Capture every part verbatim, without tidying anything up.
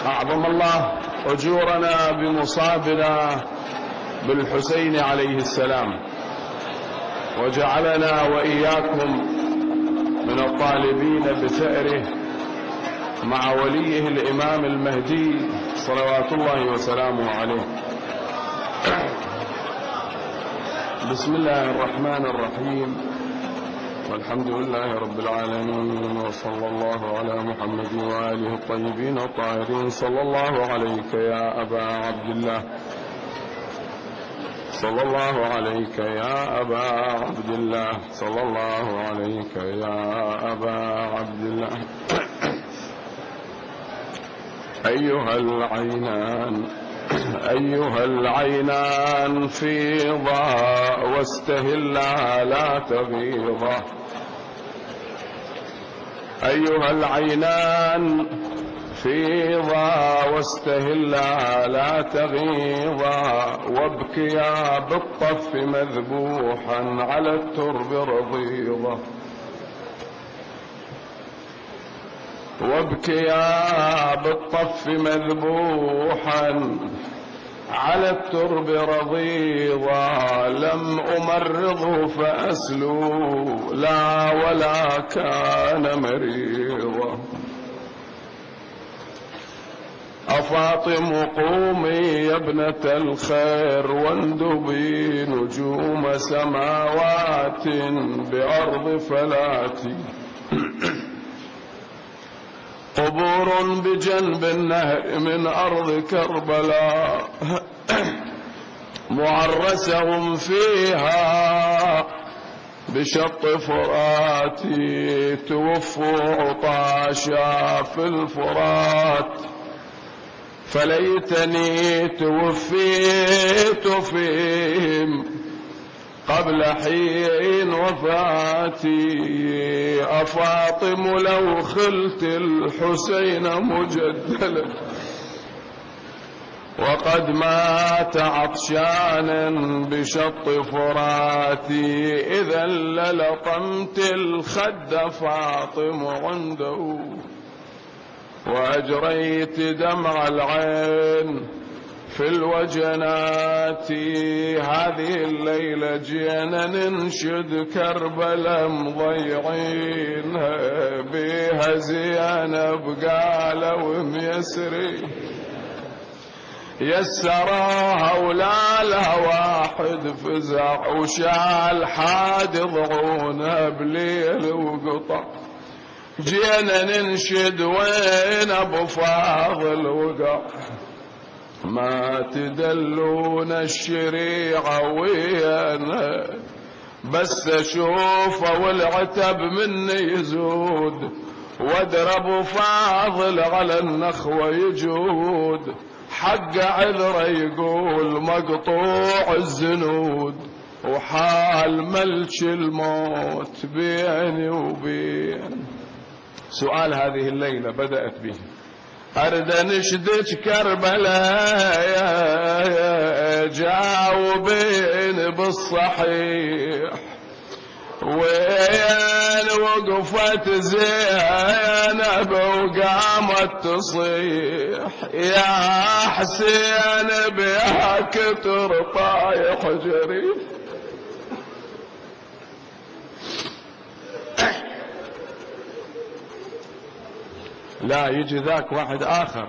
أعظم الله أجورنا بمصابنا بالحسين عليه السلام، وجعلنا وإياكم من الطالبين بثأره مع وليه الإمام المهدي صلوات الله وسلامه عليه. بسم الله الرحمن الرحيم، والحمد لله رب العالمين، وصلى الله على محمد وآله الطيبين الطاهرين. صلى الله عليك يا أبا عبد الله، صلى الله عليك يا أبا عبد الله، صلى الله عليك يا أبا عبد الله. أيها العينان أيها العينان فيضا واستهلا لا تغيضا، أيها العينان فيضا واستهلا لا تغيضا، وابكيا بالطف مذبوحا على الترب رضيضا، وابكيا بالطف مذبوحا على الترب رضيضا، لم أمرضه فأسلو لا ولا كان مريضا. أفاطم قومي يا ابنة الخير واندبي نجوم سماوات بأرض فلاتي، قبور بجنب النهر من أرض كربلاء، معرسهم فيها بشط فراتي، توفوا عطاشا في الفرات، فليتني توفيت فيهم قبل حين وفاتي. أفاطم لو خلت الحسين مجدلا وقد مات عطشانا بشط فراتي، إذا للطمت الخد فاطم عنده وأجريت دمع العين في الوجنات. هذه الليلة جينا ننشد كربلاء مضيعينها، بيها زينب قالوا ميسري يسراها ولا لها واحد فزع، وشال حاد ضعونها بليل وقطع. جينا ننشد وين ابو فاضل وقع، ما تدلون الشريعة ويانا، بس اشوفه والعتب مني يزود، واضرب فاضل على النخوة يجود، حق عذره يقول مقطوع الزنود، وحال ملك الموت بيني وبين. سؤال هذه الليلة بدأت به، أرد نشدك كربلاء جاوبين بالصحيح، وين وقفت زينب وقامت تصيح، يا حسين بياك ترطايح جريح. لا يجي ذاك واحد آخر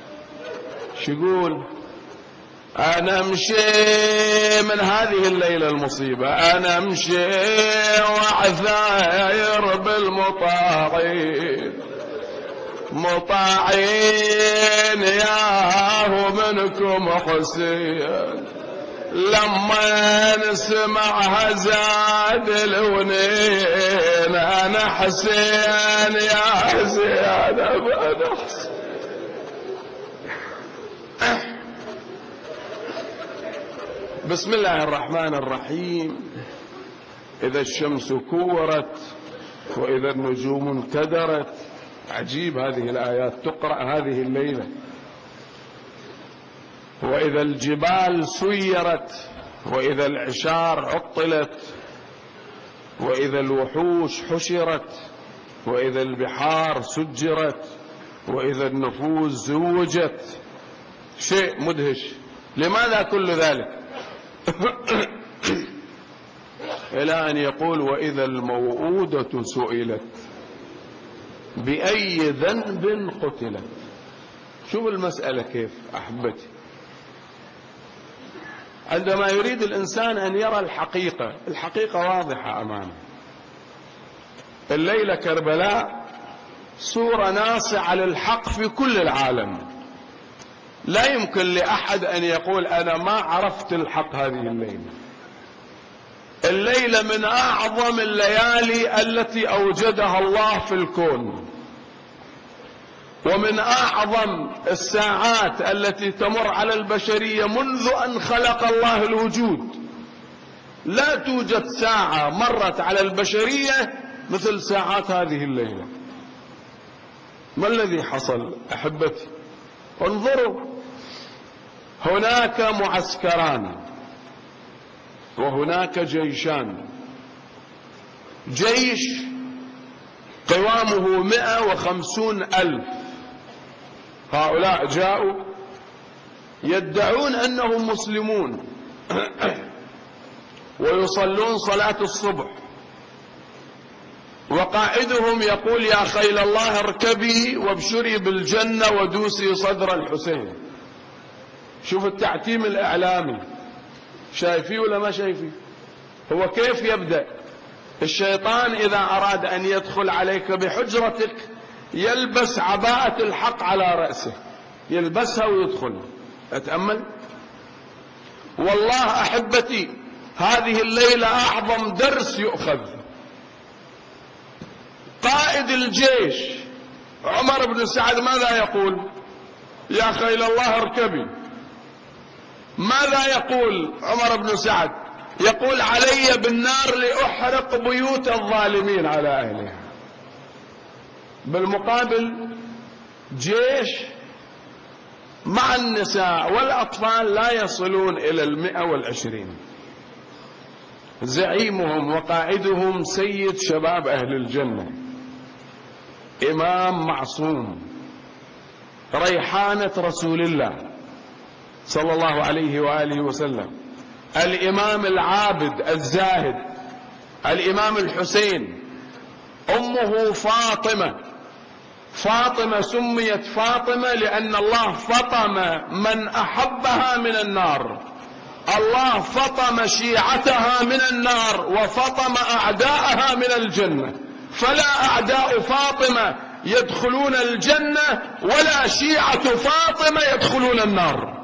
شيقول أنا مشي من هذه الليلة المصيبة، أنا مشي وعثاير بالمطاعين، مطاعين ياهو منكم حسين، لما نسمعها زاد الونين، أنا حسين يا زينب أنا حسين. بسم الله الرحمن الرحيم. إذا الشمس كورت وإذا النجوم انكدرت. عجيب هذه الآيات تقرأ هذه الليلة. وإذا الجبال سيرت وإذا العشار عطلت وإذا الوحوش حشرت وإذا البحار سجرت وإذا النفوس زوجت، شيء مدهش. لماذا كل ذلك؟ إلى أن يقول وإذا الموءودة سئلت بأي ذنب قتلت. شوف المسألة كيف أحبتي، عندما يريد الإنسان أن يرى الحقيقة، الحقيقة واضحة أمامه. الليلة كربلاء صورة ناصعة للحق في كل العالم. لا يمكن لأحد أن يقول أنا ما عرفت الحق هذه الليلة. الليلة من أعظم الليالي التي أوجدها الله في الكون، ومن أعظم الساعات التي تمر على البشرية منذ أن خلق الله الوجود. لا توجد ساعة مرت على البشرية مثل ساعات هذه الليلة. ما الذي حصل أحبتي؟ انظروا، هناك معسكران وهناك جيشان. جيش قوامه مئة وخمسون ألف، هؤلاء جاءوا يدعون أنهم مسلمون ويصلون صلاة الصبح، وقائدهم يقول يا خيل الله اركبي وابشري بالجنة ودوسي صدر الحسين. شوف التعتيم الإعلامي، شايفيه ولا ما شايفيه؟ هو كيف يبدأ؟ الشيطان إذا أراد أن يدخل عليك بحجرتك يلبس عباءة الحق على رأسه، يلبسها ويدخل. أتأمل. والله أحبتي هذه الليلة أعظم درس يؤخذ. قائد الجيش عمر بن سعد ماذا يقول؟ يا خيل الله اركبي. ماذا يقول عمر بن سعد؟ يقول علي بالنار لأحرق بيوت الظالمين على أهلها. بالمقابل جيش مع النساء والأطفال لا يصلون إلى المئة والعشرين. زعيمهم وقائدهم سيد شباب أهل الجنة، إمام معصوم، ريحانة رسول الله صلى الله عليه وآله وسلم، الإمام العابد الزاهد، الإمام الحسين. أمه فاطمة. فاطمة سميت فاطمة لأن الله فطم من أحبها من النار. الله فطم شيعتها من النار وفطم أعداءها من الجنة، فلا أعداء فاطمة يدخلون الجنة ولا شيعة فاطمة يدخلون النار.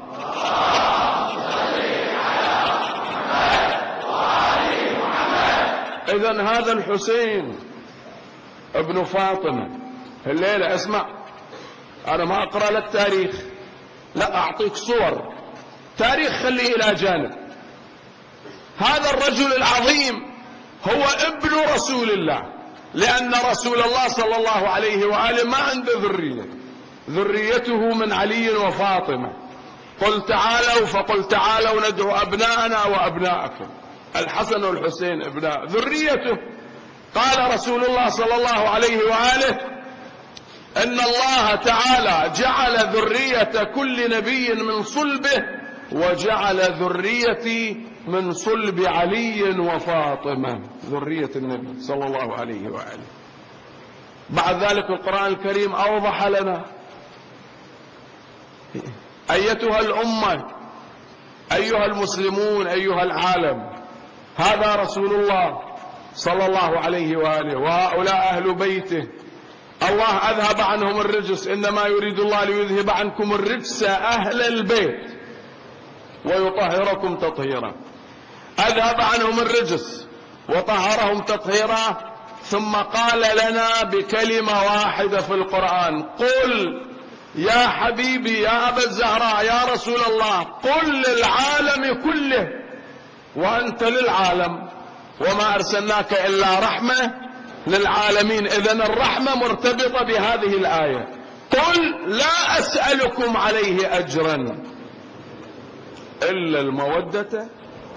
إذن هذا الحسين ابن فاطمة الليلة، اسمع، أنا ما أقرأ لك تاريخ، لا أعطيك صور. تاريخ خليه إلى جانب. هذا الرجل العظيم هو ابن رسول الله، لأن رسول الله صلى الله عليه وآله ما عنده ذرية، ذريته من علي وفاطمة. قل تعالوا فقل تعالوا ندعو أبناءنا وأبناءكم، الحسن والحسين ابناء ذريته. قال رسول الله صلى الله عليه وآله إن الله تعالى جعل ذرية كل نبي من صلبه وجعل ذريتي من صلب علي وفاطمة، ذرية النبي صلى الله عليه وآله. بعد ذلك القرآن الكريم أوضح لنا أيتها الأمة، أيها المسلمون، أيها العالم، هذا رسول الله صلى الله عليه وآله وهؤلاء أهل بيته. الله أذهب عنهم الرجس، إنما يريد الله ليذهب عنكم الرجس أهل البيت ويطهركم تطهيرا. أذهب عنهم الرجس وطهرهم تطهيرا، ثم قال لنا بكلمة واحدة في القرآن: قل يا حبيبي يا أبا الزهراء يا رسول الله، قل للعالم كله وأنت للعالم وما أرسلناك إلا رحمة للعالمين. إذن الرحمة مرتبطة بهذه الآية: قل لا أسألكم عليه أجرا إلا المودة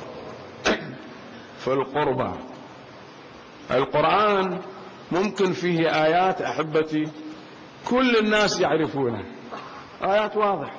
في القربى. القرآن ممكن فيه آيات أحبتي كل الناس يعرفونه، آيات واضحة.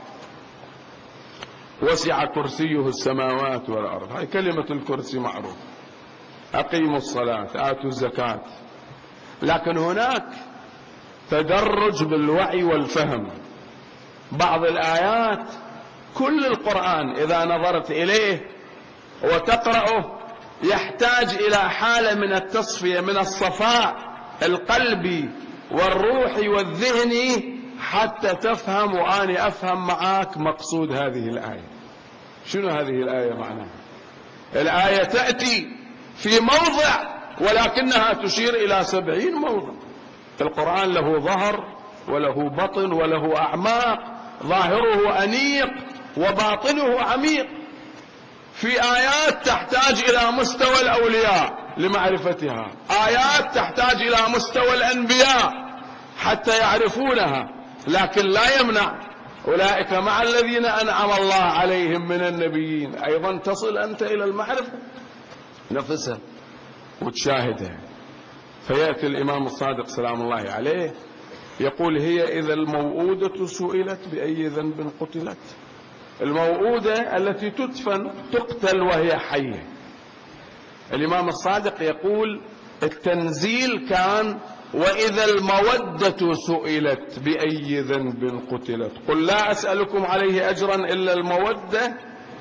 وسع كرسيه السماوات والأرض، هاي كلمة الكرسي معروف. أقيموا الصلاة، آتوا الزكاة. لكن هناك تدرج بالوعي والفهم. بعض الآيات كل القرآن إذا نظرت إليه وتقرأه يحتاج إلى حالة من التصفية، من الصفاء القلبي والروحي والذهني، حتى تفهم وأنا أفهم معاك مقصود هذه الآية. شنو هذه الآية معناها؟ الآية تأتي في موضع ولكنها تشير إلى سبعين موضع. القرآن له ظهر وله بطن وله أعماق، ظاهره أنيق وباطنه عميق. في آيات تحتاج إلى مستوى الأولياء لمعرفتها، آيات تحتاج إلى مستوى الأنبياء حتى يعرفونها، لكن لا يمنع أولئك مع الذين أنعم الله عليهم من النبيين. أيضا تصل أنت إلى المعرفة نفسها وتشاهدها. فيأتي الإمام الصادق سلام الله عليه يقول: هي إذا الموءودة سئلت بأي ذنب قتلت. الموءودة التي تدفن تقتل وهي حية. الإمام الصادق يقول التنزيل كان: وإذا المودة سئلت بأي ذنب قتلت. قل لا أسألكم عليه أجرا إلا المودة،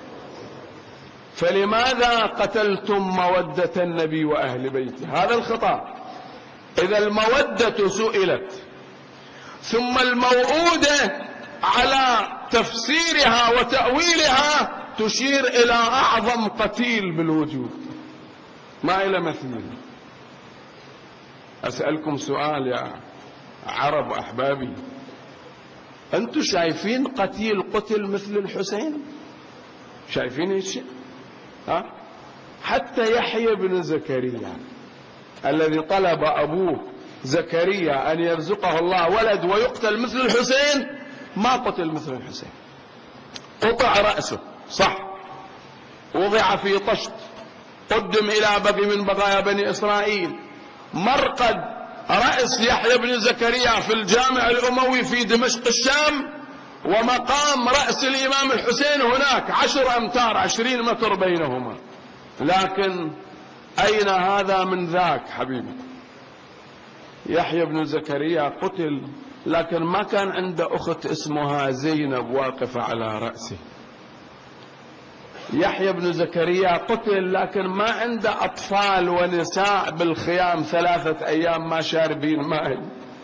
فلماذا قتلتم مودة النبي وأهل بيته؟ هذا الخطاب. إذا المودة سئلت، ثم الموءودة على تفسيرها وتأويلها تشير إلى أعظم قتيل بالوجود، ما إلى مثيل. أسألكم سؤال يا عرب أحبابي، أنتم شايفين قتيل قتل مثل الحسين؟ شايفين الشيء؟ ها؟ حتى يحيى بن زكريا الذي طلب أبوه زكريا أن يرزقه الله ولد ويقتل مثل الحسين، ما قتل مثل الحسين. قطع رأسه صح، وضع في طشت، قدم إلى بغي من بغايا بني إسرائيل. مرقد رأس يحيى بن زكريا في الجامع الأموي في دمشق الشام، ومقام رأس الإمام الحسين هناك عشر أمتار، عشرين متر بينهما. لكن أين هذا من ذاك حبيبي؟ يحيى بن زكريا قتل، لكن ما كان عنده أخت اسمها زينب واقفة على رأسه. يحيى بن زكريا قتل، لكن ما عنده أطفال ونساء بالخيام ثلاثة أيام ما شاربين ماء.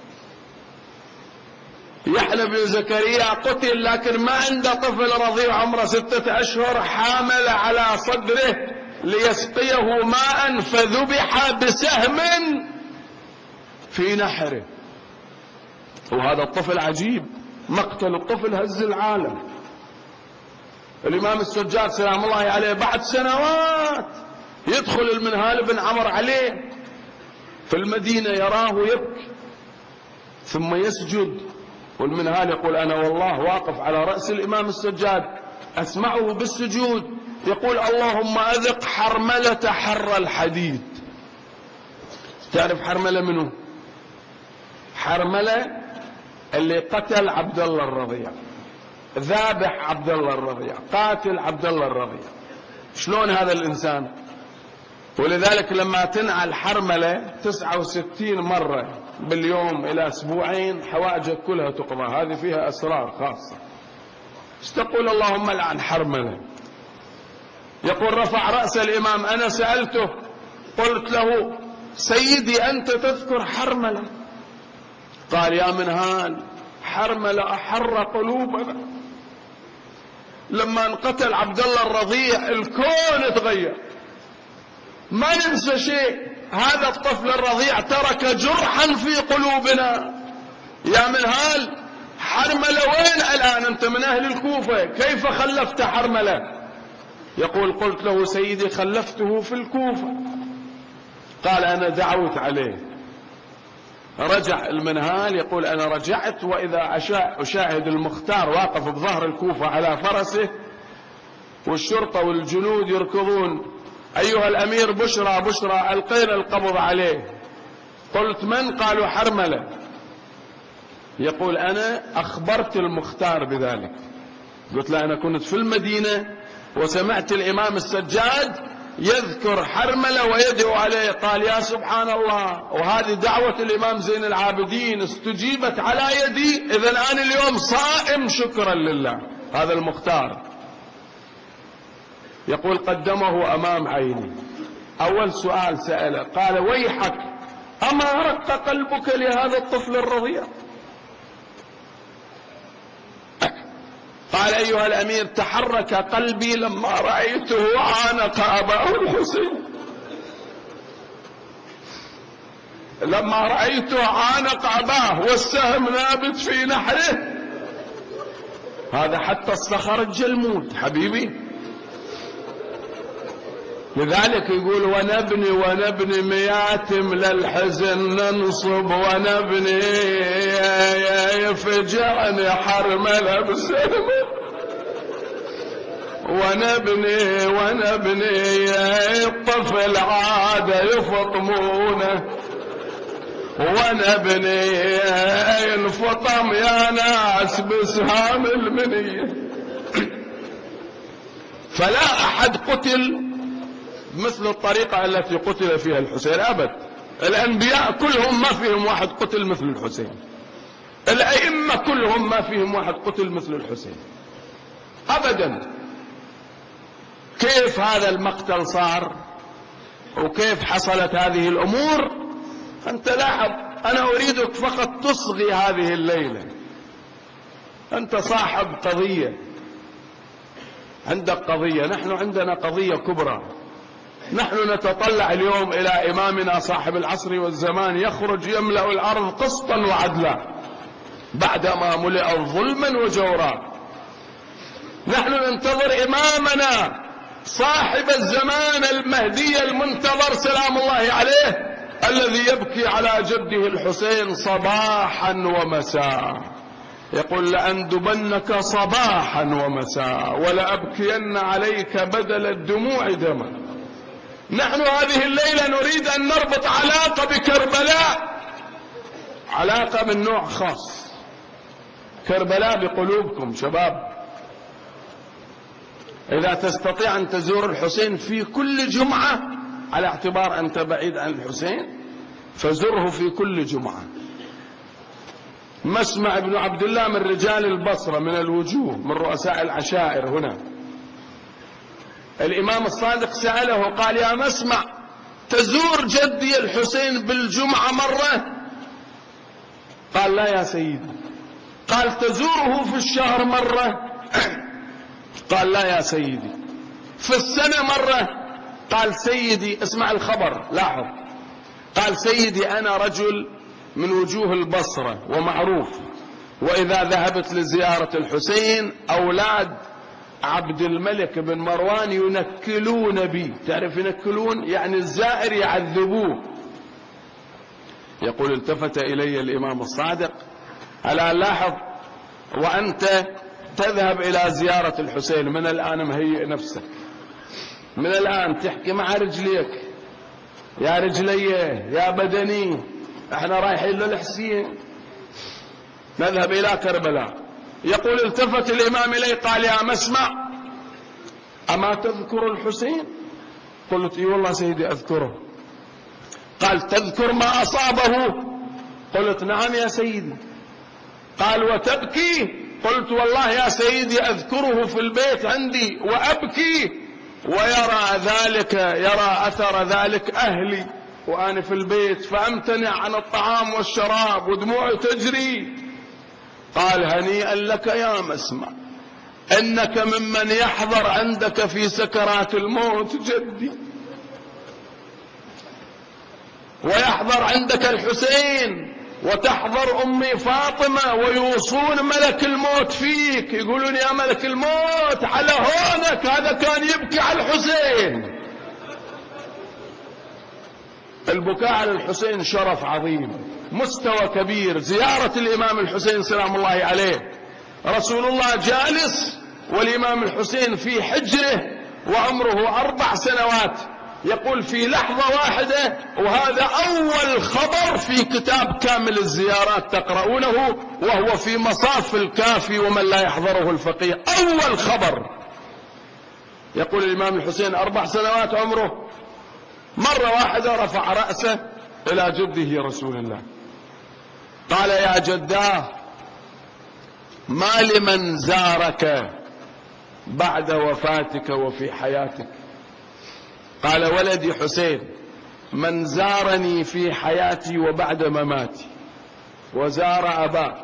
يحيى بن زكريا قتل، لكن ما عنده طفل رضيع عمره ستة أشهر حامل على صدره ليسقيه ماء فذبح بسهم في نحره. وهذا الطفل عجيب، مقتل الطفل هز العالم. الإمام السجاد سلام الله عليه بعد سنوات يدخل المنهال بن عمر عليه في المدينة، يراه يبكي ثم يسجد، والمنهال يقول: أنا والله واقف على رأس الإمام السجاد أسمعه بالسجود يقول: اللهم أذق حرملة حر الحديد. تعرف حرملة منه؟ حرملة اللي قتل عبد الله الرضيع، ذابح عبد الله الرضيع، قاتل عبد الله الرضيع. شلون هذا الإنسان؟ ولذلك لما تنعى الحرملة تسعة وستين مرة باليوم إلى أسبوعين حوائجك كلها تقضى. هذه فيها أسرار خاصة. استقول اللهم لعن حرملة. يقول: رفع رأس الإمام، أنا سألته قلت له: سيدي أنت تذكر حرملة؟ قال: يا منهال، حرملة أحر قلوبنا. لما انقتل عبد الله الرضيع الكون تغير، ما ننسى شيء. هذا الطفل الرضيع ترك جرحا في قلوبنا. يا منهال، حرملة وين الآن؟ أنت من أهل الكوفة، كيف خلفت حرملة؟ يقول: قلت له: سيدي خلفته في الكوفة. قال: أنا دعوت عليه. رجع المنهال يقول: أنا رجعت وإذا أشاهد المختار واقف بظهر الكوفة على فرسه، والشرطة والجنود يركضون: أيها الأمير بشرى بشرى، ألقينا القبض عليه. قلت: من؟ قالوا: حرملة. يقول أنا أخبرت المختار بذلك، قلت له أنا كنت في المدينة وسمعت الإمام السجاد يذكر حرملة ويدعو عليه. قال يا سبحان الله، وهذه دعوة الإمام زين العابدين استجيبت على يدي، إذا أنا اليوم صائم شكرا لله. هذا المختار يقول قدمه أمام عيني. أول سؤال سأله قال ويحك أما رق قلبك لهذا الطفل الرضيع؟ قال أيها الأمير تحرك قلبي لما رأيته عانق أباه الحسين، لما رأيته عانق أباه والسهم نابت في نحره. هذا حتى الصخر الجلمود حبيبي. لذلك يقول ونبني ونبني مياتم للحزن ننصب، ونبني يفجعني حرملة بسهم، ونبني ونبني الطفل عاد يفطمونه، ونبني ينفطم يا ناس بسهام المنية. فلا أحد قتل مثل الطريقة التي قتل فيها الحسين أبد. الأنبياء كلهم ما فيهم واحد قتل مثل الحسين، الأئمة كلهم ما فيهم واحد قتل مثل الحسين أبدا. كيف هذا المقتل صار وكيف حصلت هذه الأمور؟ أنت لاحظ، أنا أريدك فقط تصغي هذه الليلة. أنت صاحب قضية، عندك قضية، نحن عندنا قضية كبرى. نحن نتطلع اليوم إلى إمامنا صاحب العصر والزمان يخرج يملأ الأرض قسطا وعدلا بعدما ملئت ظلما وجورا. نحن ننتظر إمامنا صاحب الزمان المهدي المنتظر سلام الله عليه، الذي يبكي على جده الحسين صباحا ومساء، يقول لأندبنك صباحا ومساء ولأبكين عليك بدل الدموع دما. نحن هذه الليلة نريد أن نربط علاقة بكربلاء، علاقة من نوع خاص. كربلاء بقلوبكم شباب. إذا تستطيع أن تزور الحسين في كل جمعة، على اعتبار أنت بعيد عن الحسين، فزره في كل جمعة. مسمع بن عبد الله من رجال البصرة، من الوجوه، من رؤساء العشائر هنا. الإمام الصادق سأله قال يا مسمع تزور جدي الحسين بالجمعة مرة؟ قال لا يا سيدي. قال تزوره في الشهر مرة؟ قال لا يا سيدي. في السنة مرة؟ قال سيدي اسمع الخبر لاحظ، قال سيدي أنا رجل من وجوه البصرة ومعروف، وإذا ذهبت لزيارة الحسين أولاد عبد الملك بن مروان ينكلون بي. تعرف ينكلون؟ يعني الزائر يعذبوه. يقول التفت إلي الإمام الصادق ألا لاحظ وأنت تذهب إلى زيارة الحسين من الآن مهيئ نفسك، من الآن تحكي مع رجليك يا رجلي يا بدني احنا رايحين للحسين نذهب إلى كربلاء. يقول التفت الإمام إلي قال يا مسمع أما تذكر الحسين؟ قلت اي والله سيدي أذكره. قال تذكر ما أصابه؟ قلت نعم يا سيدي. قال وتبكي؟ قلت والله يا سيدي أذكره في البيت عندي وأبكي، ويرى ذلك يرى أثر ذلك أهلي وأنا في البيت فأمتنع عن الطعام والشراب ودموعي تجري. قال هنيئا لك يا مسمع، إنك ممن يحضر عندك في سكرات الموت جدي، ويحضر عندك الحسين، وتحضر أمي فاطمة، ويوصون ملك الموت فيك، يقولون يا ملك الموت على هونك، هذا كان يبكي على الحسين. البكاء على الحسين شرف عظيم، مستوى كبير. زيارة الإمام الحسين سلام الله عليه، رسول الله جالس والإمام الحسين في حجره وعمره أربع سنوات، يقول في لحظة واحدة، وهذا أول خبر في كتاب كامل الزيارات تقرؤونه، وهو في مصاف الكافي ومن لا يحضره الفقيه، أول خبر. يقول الإمام الحسين أربع سنوات عمره، مرة واحدة رفع رأسه إلى جده رسول الله، قال يا جداه ما لمن زارك بعد وفاتك وفي حياتك؟ قال ولدي حسين من زارني في حياتي وبعد مماتي، وزار أباك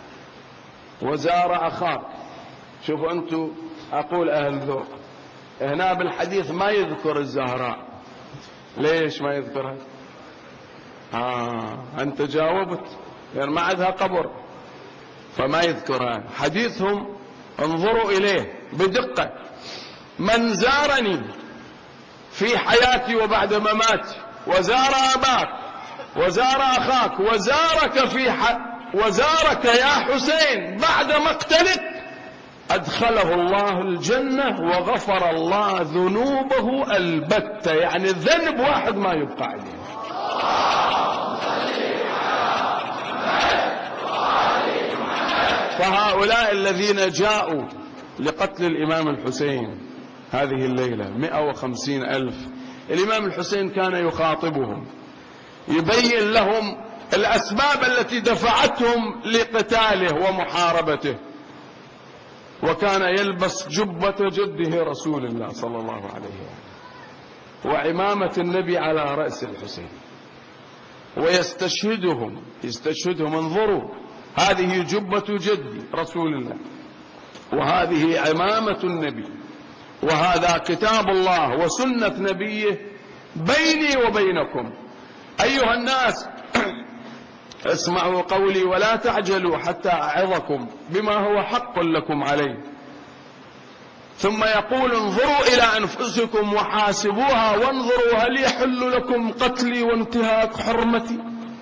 وزار أخاك. شوفوا أنتم، أقول أهل ذوق، هنا بالحديث ما يذكر الزهراء. ليش ما يذكرها؟ آه أنت جاوبت، يعني ما عندها قبر فما يذكرها. حديثهم انظروا إليه بدقة، من زارني في حياتي وبعد مماتي، وزار أباك وزار أخاك وزارك في ح... وزارك يا حسين بعد مقتلك، أدخله الله الجنة وغفر الله ذنوبه البتة، يعني ذنب واحد ما يبقى عليه. فهؤلاء الذين جاءوا لقتل الإمام الحسين هذه الليلة مئة وخمسين ألف، الإمام الحسين كان يخاطبهم، يبين لهم الأسباب التي دفعتهم لقتاله ومحاربته، وكان يلبس جبة جده رسول الله صلى الله عليه وسلم وعمامة النبي على رأس الحسين، ويستشهدهم يستشهدهم انظروا، هذه جبة جدي رسول الله، وهذه عمامة النبي، وهذا كتاب الله وسنة نبيه بيني وبينكم. أيها الناس اسمعوا قولي ولا تعجلوا حتى أعظكم بما هو حق لكم عليه. ثم يقول انظروا إلى أنفسكم وحاسبوها وانظروا هل يحل لكم قتلي وانتهاك حرمتي؟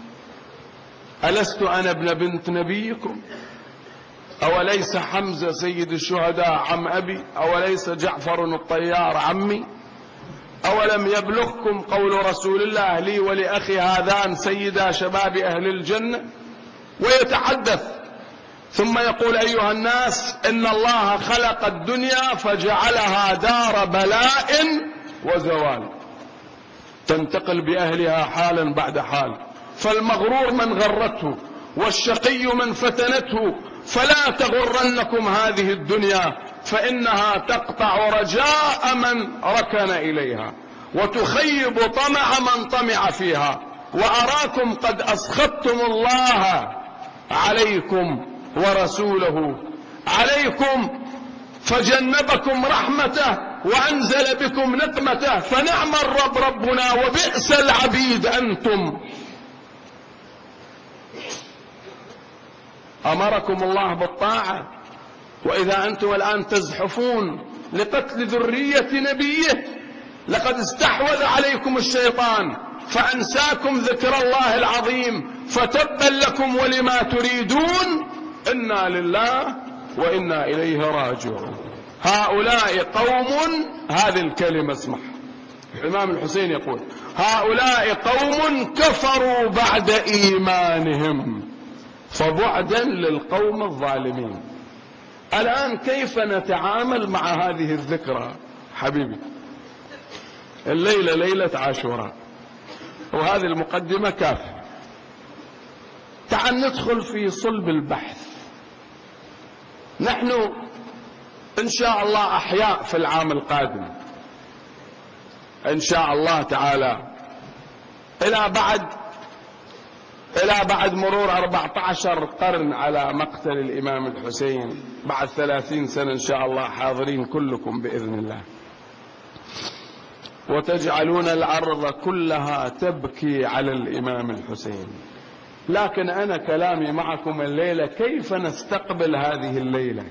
ألست أنا ابن بنت نبيكم؟ أوليس حمزة سيد الشهداء عم أبي؟ أوليس جعفر الطيار عمي؟ أولم يبلغكم قول رسول الله لي ولأخي هذان سيدا شباب أهل الجنة؟ ويتحدث ثم يقول أيها الناس إن الله خلق الدنيا فجعلها دار بلاء وزوال، تنتقل بأهلها حالا بعد حال، فالمغرور من غرته والشقي من فتنته، فلا تغرنكم هذه الدنيا فإنها تقطع رجاء من ركن إليها وتخيب طمع من طمع فيها، وأراكم قد أسخطتم الله عليكم ورسوله عليكم فجنبكم رحمته وأنزل بكم نقمته، فنعم الرب ربنا وبئس العبيد أنتم. أمركم الله بالطاعة، وإذا أنتم الآن تزحفون لقتل ذرية نبيه لقد استحوذ عليكم الشيطان فأنساكم ذكر الله العظيم، فتبا لكم ولما تريدون، إنا لله وإنا إليه راجعون. هؤلاء قوم، هذه الكلمة اسمح، الإمام الحسين يقول هؤلاء قوم كفروا بعد إيمانهم فبعدا للقوم الظالمين. الآن كيف نتعامل مع هذه الذكرى حبيبي؟ الليلة ليلة عاشوراء، وهذه المقدمة كافية. تعال ندخل في صلب البحث. نحن إن شاء الله أحياء في العام القادم إن شاء الله تعالى، إلى بعد إلى بعد مرور أربعة عشر قرن على مقتل الإمام الحسين، بعد ثلاثين سنة إن شاء الله حاضرين كلكم بإذن الله، وتجعلون الأرض كلها تبكي على الإمام الحسين. لكن أنا كلامي معكم الليلة كيف نستقبل هذه الليلة.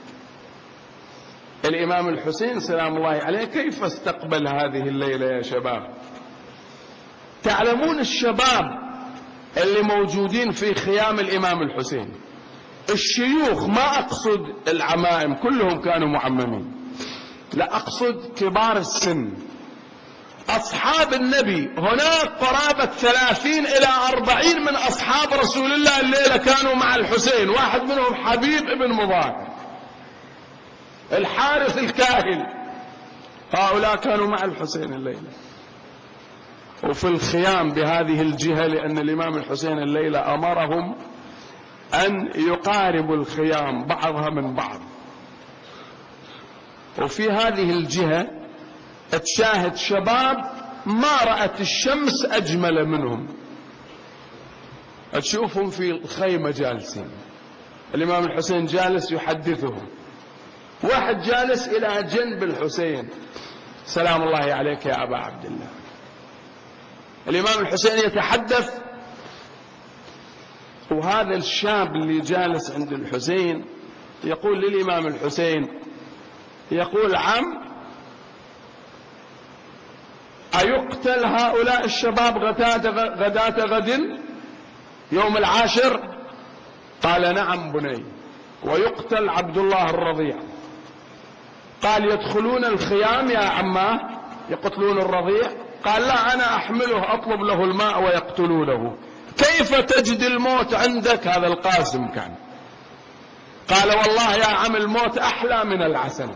الإمام الحسين سلام الله عليه كيف استقبل هذه الليلة يا شباب؟ تعلمون الشباب اللي موجودين في خيام الإمام الحسين، الشيوخ، ما أقصد العمائم كلهم كانوا معممين، لا أقصد كبار السن، أصحاب النبي هناك قرابة ثلاثين إلى أربعين من أصحاب رسول الله الليلة كانوا مع الحسين، واحد منهم حبيب ابن مظاهر، الحارث الكاهل، هؤلاء كانوا مع الحسين الليلة. وفي الخيام بهذه الجهة، لأن الإمام الحسين الليلة أمرهم أن يقاربوا الخيام بعضها من بعض. وفي هذه الجهة تشاهد شباب ما رأت الشمس أجمل منهم، تشوفهم في الخيمة جالسين، الإمام الحسين جالس يحدثهم، واحد جالس إلى جنب الحسين، سلام الله عليك يا أبا عبد الله. الإمام الحسين يتحدث، وهذا الشاب اللي جالس عند الحسين يقول للإمام الحسين، يقول: عم، أيقتل هؤلاء الشباب غداة غد يوم العاشر؟ قال: نعم بني. ويقتل عبد الله الرضيع. قال: يدخلون الخيام يا عماه يقتلون الرضيع؟ قال: لا، أنا أحمله أطلب له الماء ويقتلونه. كيف تجد الموت عندك؟ هذا القاسم كان. قال: والله يا عم الموت أحلى من العسل.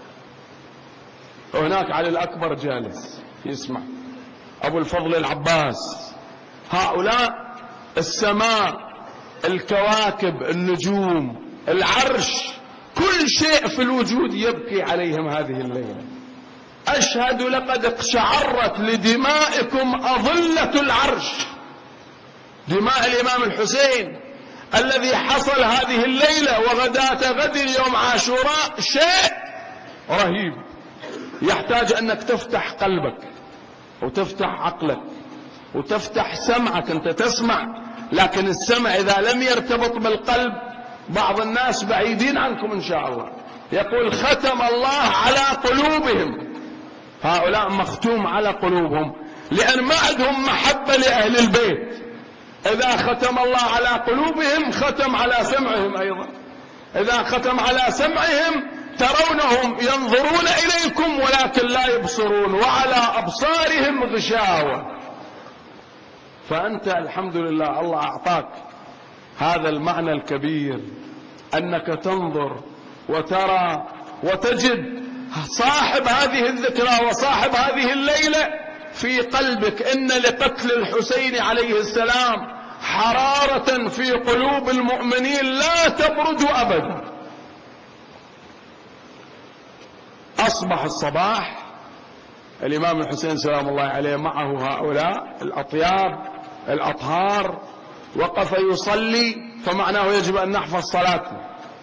وهناك علي الأكبر جالس يسمع، أبو الفضل العباس، هؤلاء السماء، الكواكب، النجوم، العرش، كل شيء في الوجود يبكي عليهم هذه الليلة. أشهد لقد اقشعرت لدمائكم أظلة العرش، دماء الإمام الحسين الذي حصل هذه الليلة وغداة غد يوم عاشوراء شيء رهيب، يحتاج أنك تفتح قلبك وتفتح عقلك وتفتح سمعك. أنت تسمع، لكن السمع إذا لم يرتبط بالقلب، بعض الناس بعيدين عنكم إن شاء الله. يقول: ختم الله على قلوبهم، هؤلاء مختوم على قلوبهم لأن ما عندهم محبة لأهل البيت. إذا ختم الله على قلوبهم ختم على سمعهم أيضا. إذا ختم على سمعهم ترونهم ينظرون إليكم ولكن لا يبصرون، وعلى أبصارهم غشاوة. فأنت الحمد لله الله أعطاك هذا المعنى الكبير، أنك تنظر وترى وتجد صاحب هذه الذكرى وصاحب هذه الليلة في قلبك إن لقتل الحسين عليه السلام حرارة في قلوب المؤمنين لا تبرد أبدا. أصبح الصباح، الإمام الحسين سلام الله عليه معه هؤلاء الأطياب الأطهار، وقف يصلي، فمعناه يجب أن نحفظ صلاته.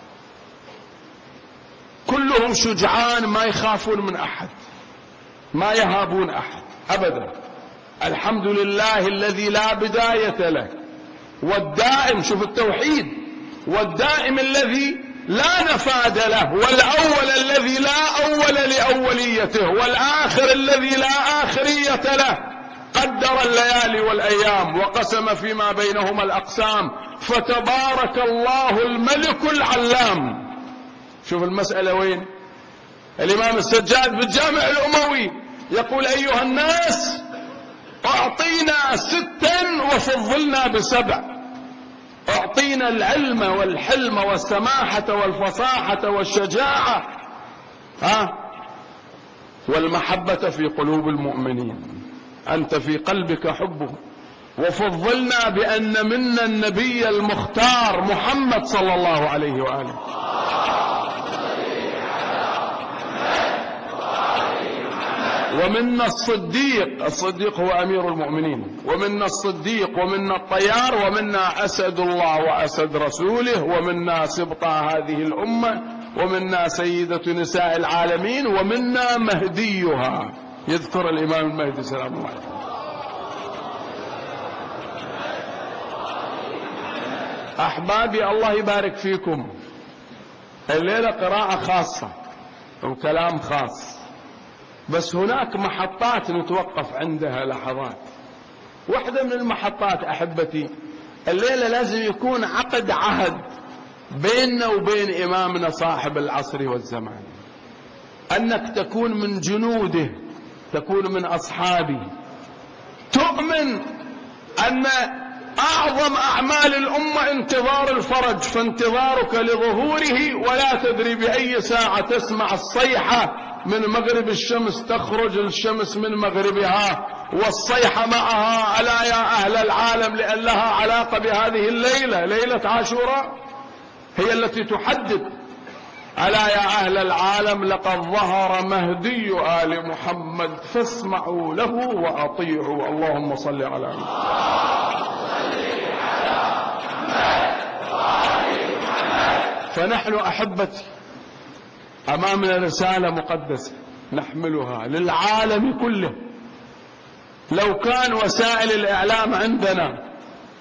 كلهم شجعان، ما يخافون من أحد، ما يهابون أحد أبدا. الحمد لله الذي لا بداية له، والدائم، شوف التوحيد، والدائم الذي لا نفاد له، والأول الذي لا أول لأوليته، والآخر الذي لا آخرية له. قدر الليالي والأيام وقسم فيما بينهما الأقسام، فتبارك الله الملك العلام. شوف المسألة وين. الإمام السجاد بالجامع الأموي يقول: أيها الناس، أعطينا ستا وفضلنا بسبع. أعطينا العلم والحلم والسماحة والفصاحة والشجاعة، ها، والمحبة في قلوب المؤمنين، أنت في قلبك حبه. وفضلنا بأن منا النبي المختار محمد صلى الله عليه وآله، ومنا الصديق، الصديق هو أمير المؤمنين، ومنا الصديق، ومنا الطيار، ومنا أسد الله وأسد رسوله، ومنا سبط هذه الأمة، ومنا سيدة نساء العالمين، ومنا مهديها. يذكر الإمام المهدي سلام الله عليه. أحبابي الله يبارك فيكم، الليلة قراءة خاصة وكلام خاص، بس هناك محطات نتوقف عندها لحظات. واحدة من المحطات أحبتي الليلة لازم يكون عقد عهد بيننا وبين إمامنا صاحب العصر والزمان، أنك تكون من جنوده تكون من أصحابي، تؤمن أن أعظم أعمال الأمة انتظار الفرج، فانتظارك لظهوره ولا تدري بأي ساعة تسمع الصيحة من مغرب الشمس، تخرج الشمس من مغربها والصيحة معها ألا يا أهل العالم، لأن لها علاقة بهذه الليلة، ليلة عاشوراء هي التي تحدد. ألا يا أهل العالم لقد ظهر مهدي آل محمد فاسمعوا له وأطيعوا. اللهم صل على محمد. فنحن أحبتي أمامنا رسالة مقدسة نحملها للعالم كله. لو كان وسائل الإعلام عندنا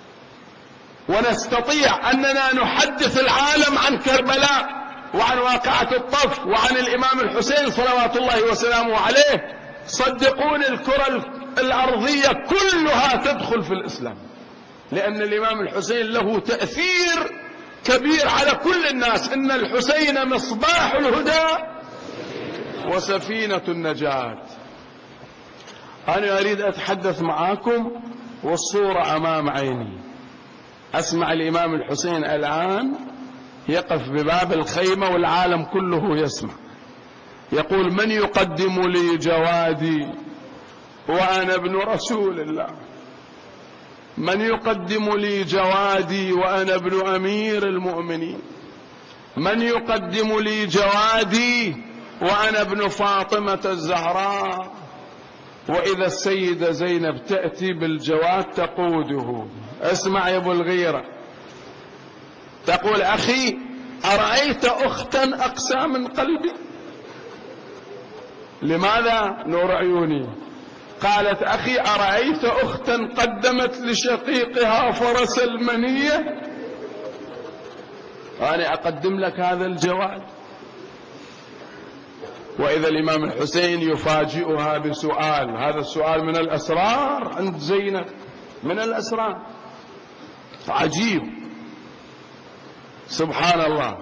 ونستطيع أننا نحدث العالم عن كربلاء وعن واقعة الطف وعن الإمام الحسين صلوات الله وسلامه عليه، صدقوني الكرة الأرضية كلها تدخل في الإسلام، لأن الإمام الحسين له تأثير كبير على كل الناس. إن الحسين مصباح الهدى وسفينة النجاة. أنا أريد أتحدث معاكم والصورة أمام عيني. أسمع الإمام الحسين الآن يقف بباب الخيمة والعالم كله يسمع، يقول: من يقدم لي جوادي وأنا ابن رسول الله، من يقدم لي جوادي وأنا ابن أمير المؤمنين، من يقدم لي جوادي وأنا ابن فاطمة الزهراء. وإذا السيدة زينب تأتي بالجواد تقوده. اسمع يا ابو الغيرة، تقول: أخي أرأيت أختا أقسى من قلبي؟ لماذا نور عيوني؟ قالت: أخي أرأيت أختا قدمت لشقيقها فرس المنية؟ أنا أقدم لك هذا الجواد. وإذا الإمام الحسين يفاجئها بسؤال، هذا السؤال من الأسرار عند زينب، من الأسرار عجيب سبحان الله.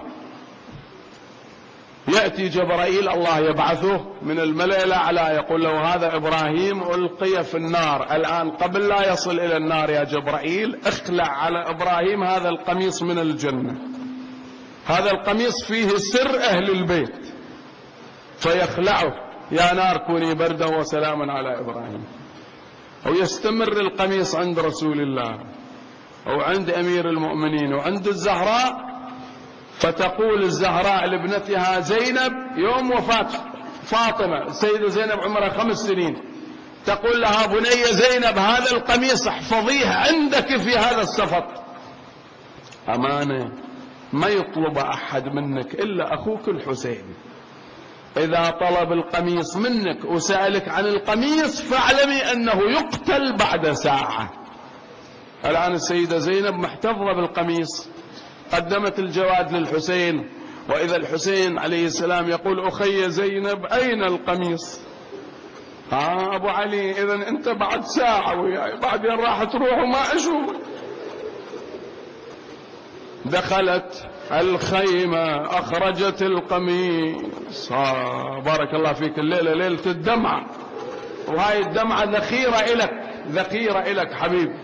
يأتي جبرائيل الله يبعثه من الملأ الأعلى يقول له: هذا إبراهيم ألقي في النار الآن، قبل لا يصل إلى النار يا جبرائيل اخلع على إبراهيم هذا القميص من الجنة، هذا القميص فيه سر أهل البيت، فيخلعه: يا نار كوني بردا وسلاما على إبراهيم. ويستمر القميص عند رسول الله أو عند أمير المؤمنين وعند الزهراء. فتقول الزهراء لابنتها زينب يوم وفاة فاطمة، السيدة زينب عمرها خمس سنين، تقول لها: بني زينب هذا القميص احفظيه عندك في هذا السفر. أمانة ما يطلب أحد منك إلا أخوك الحسين. إذا طلب القميص منك وسألك عن القميص فاعلمي أنه يقتل بعد ساعة. الآن السيدة زينب محتفظة بالقميص، قدمت الجواد للحسين. وإذا الحسين عليه السلام يقول: أخي زينب أين القميص؟ آه أبو علي، إذن أنت بعد ساعة وياي، بعدين راح تروح وما أشوفك. دخلت الخيمة أخرجت القميص. آه بارك الله فيك، الليلة ليلة الدمعة، وهاي الدمعة ذخيرة إلك، ذخيرة إلك حبيبي.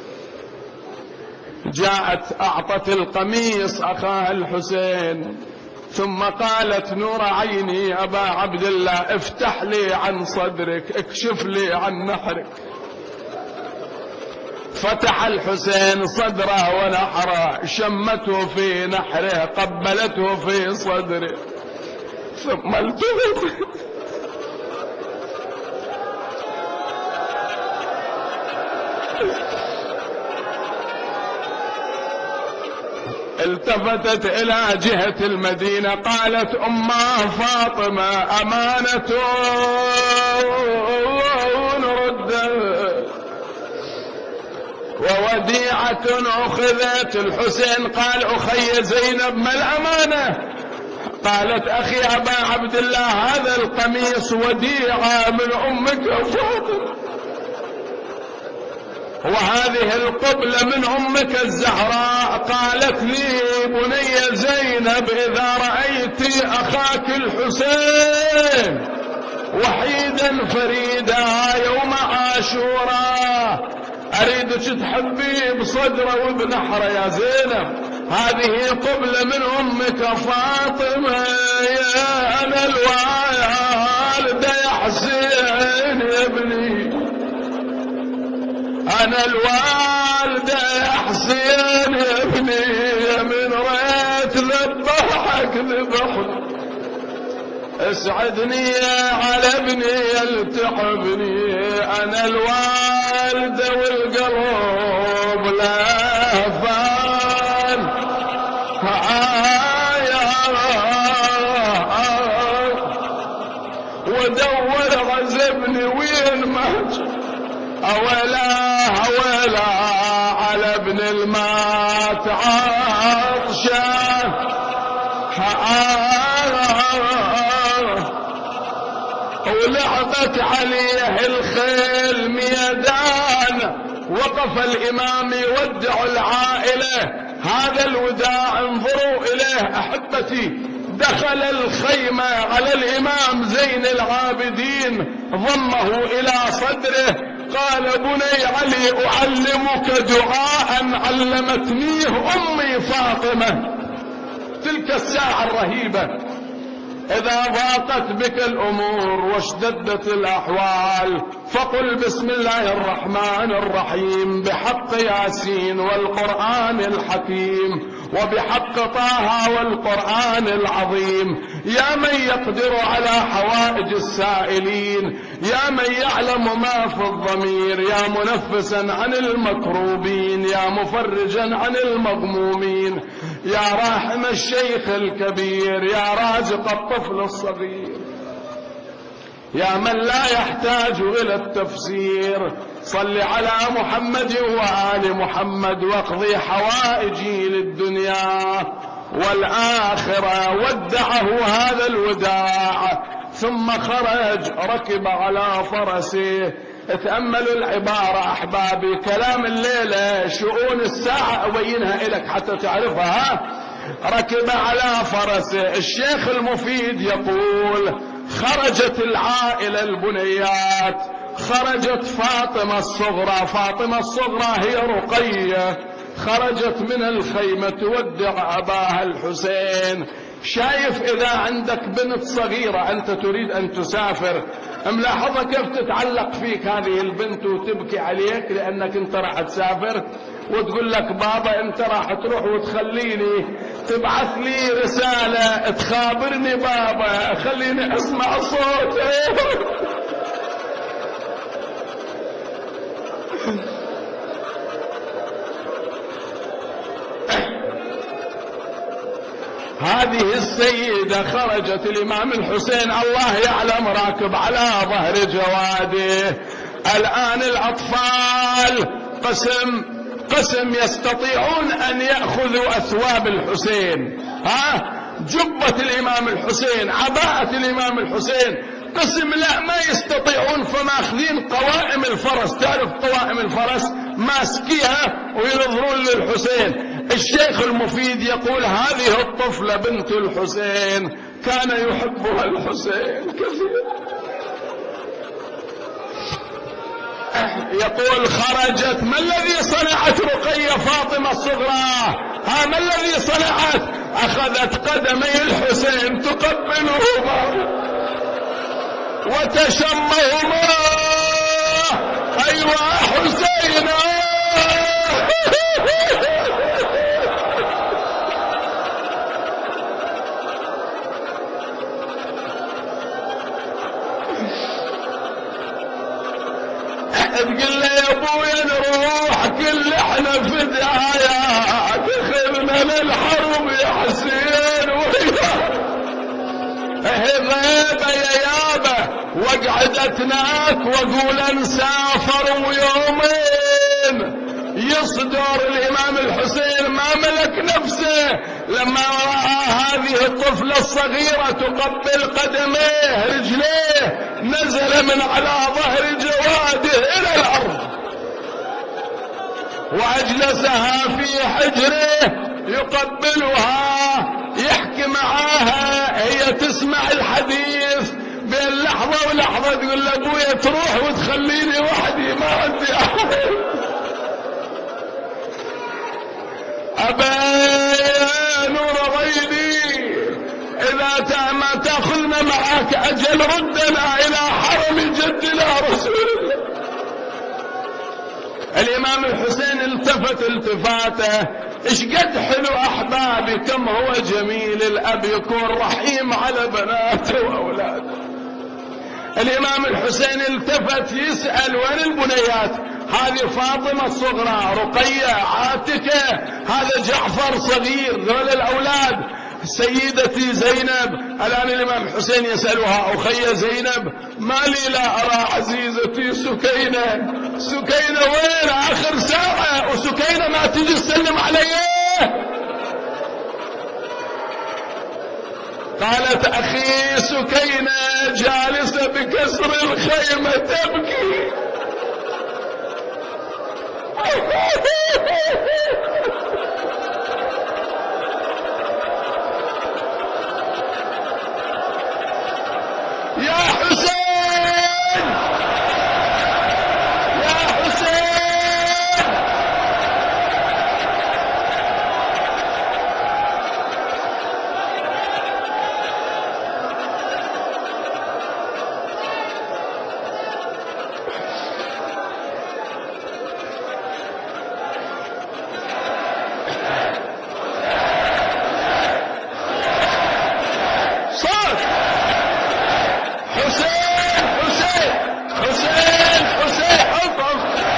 جاءت أعطت القميص أخاها الحسين، ثم قالت: نور عيني أبا عبد الله افتح لي عن صدرك، اكشف لي عن نحرك. فتح الحسين صدره ونحره، شمته في نحره، قبلته في صدره، ثم التفت التفتت إلى جهة المدينة قالت: أمه فاطمة أمانة نردها ووديعة أخذت. الحسين قال: أخي زينب ما الأمانة؟ قالت: أخي أبا عبد الله هذا القميص وديعة من أمك فاطمة، وهذه القبلة من أمك الزهراء. قالت لي: بني زينب إذا رأيت أخاك الحسين وحيدا فريدا يوم عاشوراء، أريدك تحبي بصدره وبنحره يا زينب. هذه قبلة من أمك فاطمة، يا أنا الوالدة يا حسين يا ابني، أنا الوالدة يا حسين يا ابني، من ريت ذبحك ذبحك، اسعدني على ابني التحبني، أنا الوالدة والقلب لهفان، ودور غزبني وين ما أولا أولا على ابن المات عطشان، ولعبت عليه الخيل ميدان، وقف الإمام يودع العائلة، هذا الوداع انظروا إليه أحبتي. دخل الخيمة على الإمام زين العابدين، ضمه إلى صدره، قال بني علي أعلمك دعاء علمتنيه أمي فاطمة. تلك الساعة الرهيبة إذا ضاقت بك الأمور واشتدت الأحوال، فقل بسم الله الرحمن الرحيم، بحق ياسين والقرآن الحكيم، وبحق طه والقرآن العظيم، يا من يقدر على حوائج السائلين، يا من يعلم ما في الضمير، يا منفسا عن المكروبين، يا مفرجا عن المغمومين، يا راحم الشيخ الكبير، يا رازق الطفل الصغير، يا من لا يحتاج إلى التفسير، صل على محمد وآل محمد واقضي حوائجي للدنيا والآخرة. ودعه هذا الوداع ثم خرج، ركب على فرسه. اتأملوا العبارة أحبابي، كلام الليلة شؤون الساعة أبينها لك حتى تعرفها. ركب على فرسه. الشيخ المفيد يقول خرجت العائلة البنيات، خرجت فاطمة الصغرى، فاطمة الصغرى هي رقية، خرجت من الخيمة تودع أباها الحسين. شايف إذا عندك بنت صغيرة أنت تريد أن تسافر، ملاحظة كيف تتعلق فيك هذه البنت وتبكي عليك لأنك أنت راح تسافر، وتقول لك بابا أنت راح تروح وتخليني، تبعث لي رسالة تخابرني بابا خليني أسمع صوتك. هذه السيدة خرجت الإمام الحسين الله يعلم راكب على ظهر جواده. الآن الأطفال قسم قسم يستطيعون أن يأخذوا أثواب الحسين، ها جبة الإمام الحسين، عباءة الإمام الحسين، قسم لا ما يستطيعون، فماخذين قوائم الفرس، تعرف قوائم الفرس ماسكيها وينظرون للحسين. الشيخ المفيد يقول هذه الطفلة بنت الحسين كان يحبها الحسين كثير. يقول خرجت، ما الذي صنعت رقية فاطمة الصغرى؟ ها ما الذي صنعت؟ أخذت قدمي الحسين تقبلهما وتشمهما، أيوة حسين. تقول له يا ابويا نروح كل احنا فدايا، دخلنا للحرب يا حسين ويا هذا يا يابا، وقعدتناك واقول نسافر ويومين. يصدر الامام الحسين ما ملك نفسه لما راى هذه الطفلة الصغيرة تقبل قدميه رجليه، نزل من على ظهر جواده الى الارض واجلسها في حجره يقبلها، يحكي معاها، هي تسمع الحديث بين لحظة ولحظة تقول لأبويا تروح وتخليني وحدي ما عندي أحد. أبا نور ضيدي إذا ما تأخذنا معك أجل ردنا إلى حرم جدنا رسول الله. الإمام الحسين التفت التفاته، إيش قد حلو أحبابي، كم هو جميل الأب يكون رحيم على بناته وأولاده. الإمام الحسين التفت يسأل وين البنيات؟ هذه فاطمة الصغرى، رقية، عاتكة، هذا جعفر صغير، ذول الأولاد، سيدتي زينب. الآن الإمام الحسين يسألها أخي زينب ما لي لا أرى عزيزتي سكينة، سكينة وين؟ آخر ساعة وسكينة ما تجي تسلم عليه. قالت أخي سكينة جالسة بكسر الخيمة تبكي. يا حسين يا حسين صوت حسين حسين حسين حسين حطم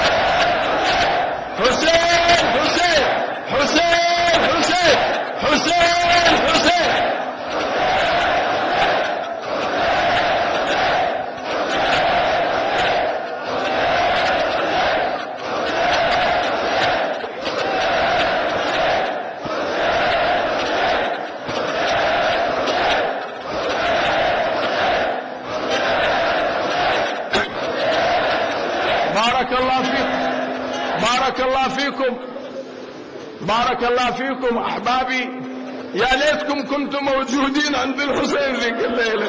حسين حسين حسين حسين حسين حسين بارك الله فيكم بارك الله فيكم بارك الله فيكم أحبابي. يا ليتكم كنتم موجودين عند الحسين ذيك الليلة.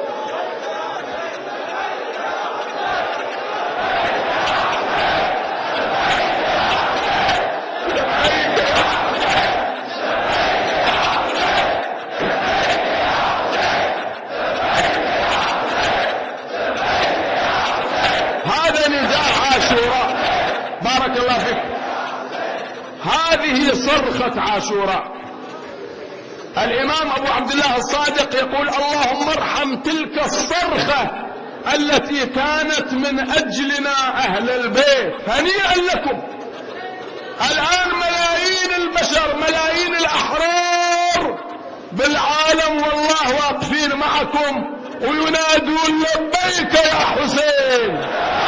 هذا نزاع عاشوراء. بارك الله فيكم. هذه صرخة عاشوراء. الإمام أبو عبد الله الصادق يقول اللهم ارحم تلك الصرخة التي كانت من أجلنا أهل البيت. هنيئا لكم. الآن ملايين البشر، ملايين الأحرار بالعالم والله واقفين معكم وينادون لبيك يا حسين.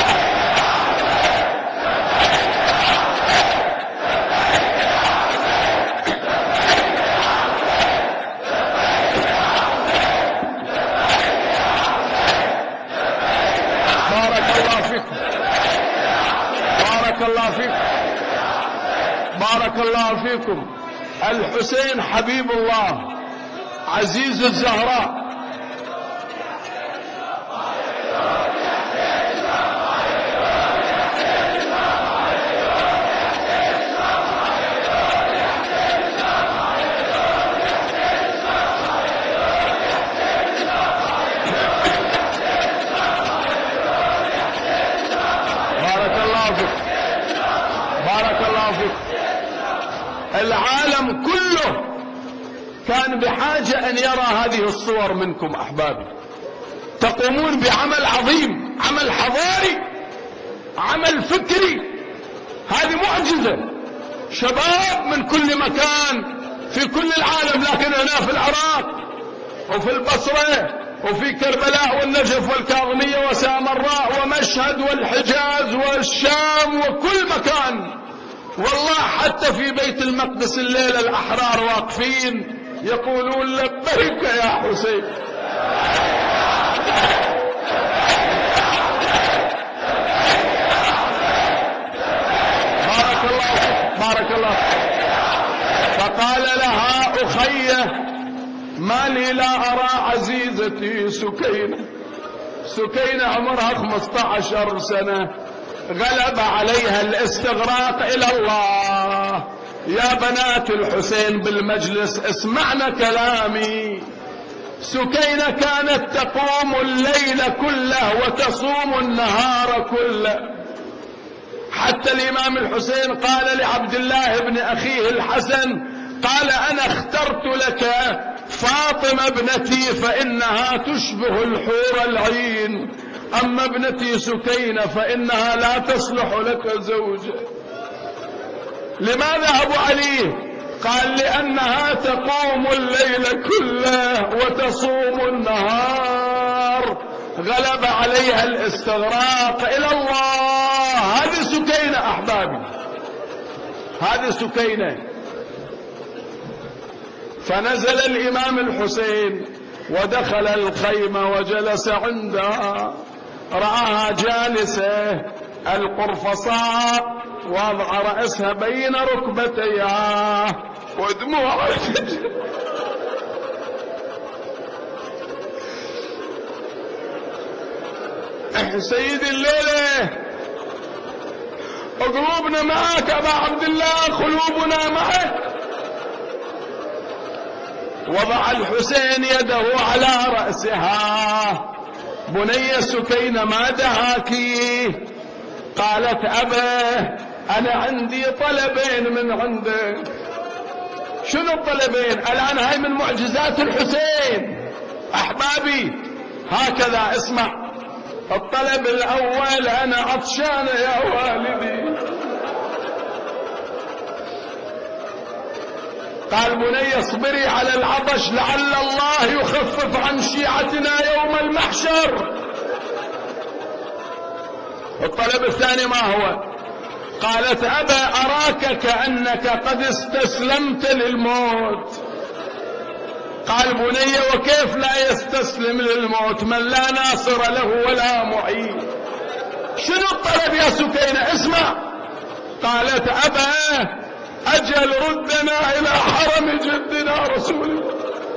بارك الله فيكم بارك الله فيكم بارك الله فيكم. الحسين حبيب الله عزيز الزهراء. بارك الله فيك. العالم كله كان بحاجة أن يرى هذه الصور منكم أحبابي. تقومون بعمل عظيم، عمل حضاري، عمل فكري. هذه معجزة. شباب من كل مكان في كل العالم، لكن هنا في العراق وفي البصرة وفي كربلاء والنجف والكاظمية وسامراء ومشهد والحجاز والشام وكل مكان. والله حتى في بيت المقدس الليلة الأحرار واقفين يقولون لبيك يا حسين. بارك الله بارك الله. فقال لها أخيه ما لي لا أرى عزيزتي سكينة. سكينة عمرها خمسة عشر سنة، غلب عليها الاستغراق إلى الله. يا بنات الحسين بالمجلس اسمعنا كلامي. سكينة كانت تقوم الليل كله وتصوم النهار كله، حتى الإمام الحسين قال لعبد الله بن أخيه الحسن، قال أنا اخترت لك فاطمة ابنتي فإنها تشبه الحور العين، أما ابنتي سكينة فإنها لا تصلح لك زوجة. لماذا أبو علي؟ قال لأنها تقوم الليل كله وتصوم النهار، غلب عليها الاستغراق إلى الله. هذه سكينة أحبابي، هذه سكينة. فنزل الإمام الحسين ودخل الخيمة وجلس عندها، رآها جالسة القرفصاء وضع رأسها بين ركبتيها ودموع سيد الليلة قلوبنا معك أبا عبد الله، قلوبنا معك. وضع الحسين يده على رأسها. بني سكينة ما دهاكي؟ قالت أبا أنا عندي طلبين من عندك. شنو الطلبين؟ الآن هاي من معجزات الحسين أحبابي. هكذا اسمع. الطلب الأول أنا عطشانة يا والدي. قال بني اصبري على العطش لعل الله يخفف عن شيعتنا يوم المحشر. الطلب الثاني ما هو؟ قالت أبا أراك كأنك قد استسلمت للموت. قال بني وكيف لا يستسلم للموت من لا ناصر له ولا معين؟ شنو الطلب يا سكينة؟ اسمع. قالت أبا أجل ردنا إلى حرم جدنا رسول الله.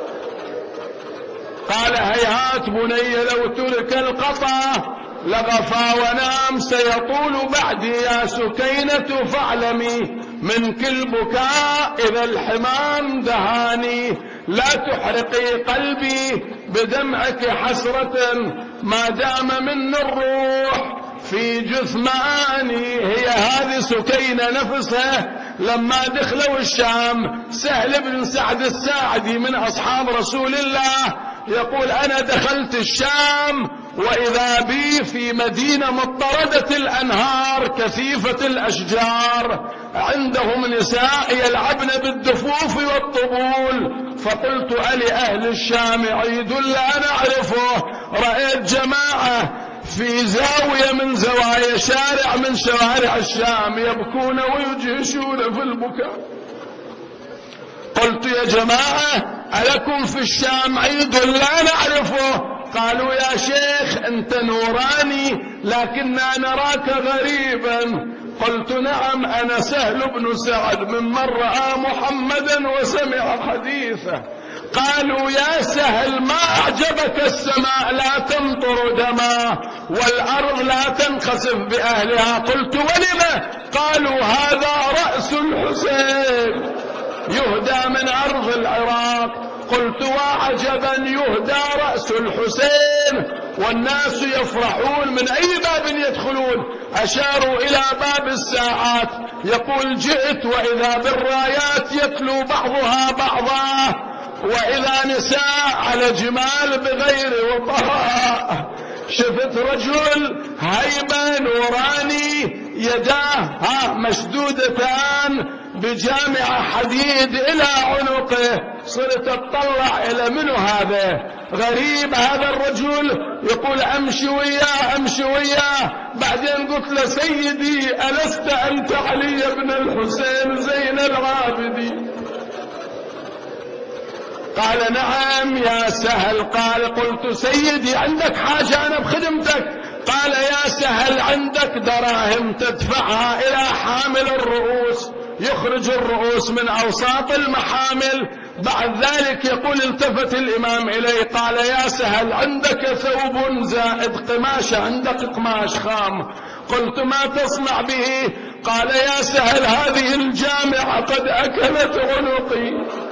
قال هيهات بني لو ترك القطع لغفى ونام سيطول بعدي يا سكينة فاعلمي من كل بكاء إذا الحمام دهاني لا تحرقي قلبي بدمعك حسرة ما دام من الروح في جثماني. هي هذه سكينة نفسها لما دخلوا الشام. سهل بن سعد الساعدي من أصحاب رسول الله يقول أنا دخلت الشام وإذا بي في مدينة مضطردة الأنهار كثيفة الأشجار، عندهم نساء يلعبن بالدفوف والطبول، فقلت ألي أهل الشام عيد لا نعرفه. رأيت جماعة في زاوية من زوايا شارع من شوارع الشام يبكون ويجهشون في البكاء. قلت يا جماعة ألكم في الشام عيد لا نعرفه؟ قالوا يا شيخ أنت نوراني لكننا نراك غريبا. قلت نعم أنا سهل بن سعد ممن رأى محمدا وسمع حديثه. قالوا يا سهل ما أعجبك السماء لا تمطر دما والأرض لا تنخسف بأهلها؟ قلت ولما؟ قالوا هذا رأس الحسين يهدى من أرض العراق. قلت وعجبا يهدى رأس الحسين والناس يفرحون من أي باب يدخلون؟ أشاروا إلى باب الساعات. يقول جئت وإذا بالرايات يتلو بعضها بعضا وإذا نساء على جمال بغير وطهاء. شفت رجل هيبة نوراني يداه ها مشدودتان بجامع حديد إلى عنقه. صرت اطلع إلى منه هذا غريب هذا الرجل. يقول أمشي وياه أمشي وياه. بعدين قلت له سيدي ألست أنت علي بن الحسين زين العابدين؟ قال نعم يا سهل. قال قلت سيدي عندك حاجة أنا بخدمتك؟ قال يا سهل عندك دراهم تدفعها إلى حامل الرؤوس يخرج الرؤوس من أوساط المحامل بعد ذلك يقول التفت الإمام إليه قال يا سهل عندك ثوب زائد قماش، عندك قماش خام. قلت ما تصنع به؟ قال يا سهل هذه الجامعة قد أكلت عنقي.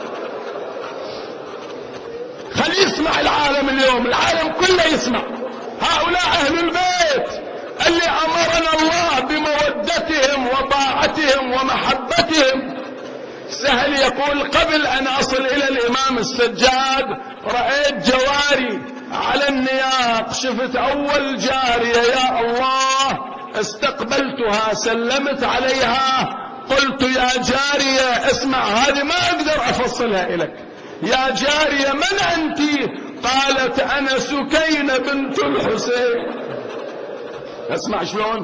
خلي يسمع العالم اليوم، العالم كله يسمع. هؤلاء أهل البيت اللي أمرنا الله بمودتهم وطاعتهم ومحبتهم. سهل يقول قبل أن أصل إلى الإمام السجاد رأيت جواري على النياق، شفت أول جارية يا الله استقبلتها سلمت عليها، قلت يا جارية اسمع، هذه ما أقدر أفصلها إليك، يا جارية من أنت؟ قالت أنا سكينة بنت الحسين. اسمع شلون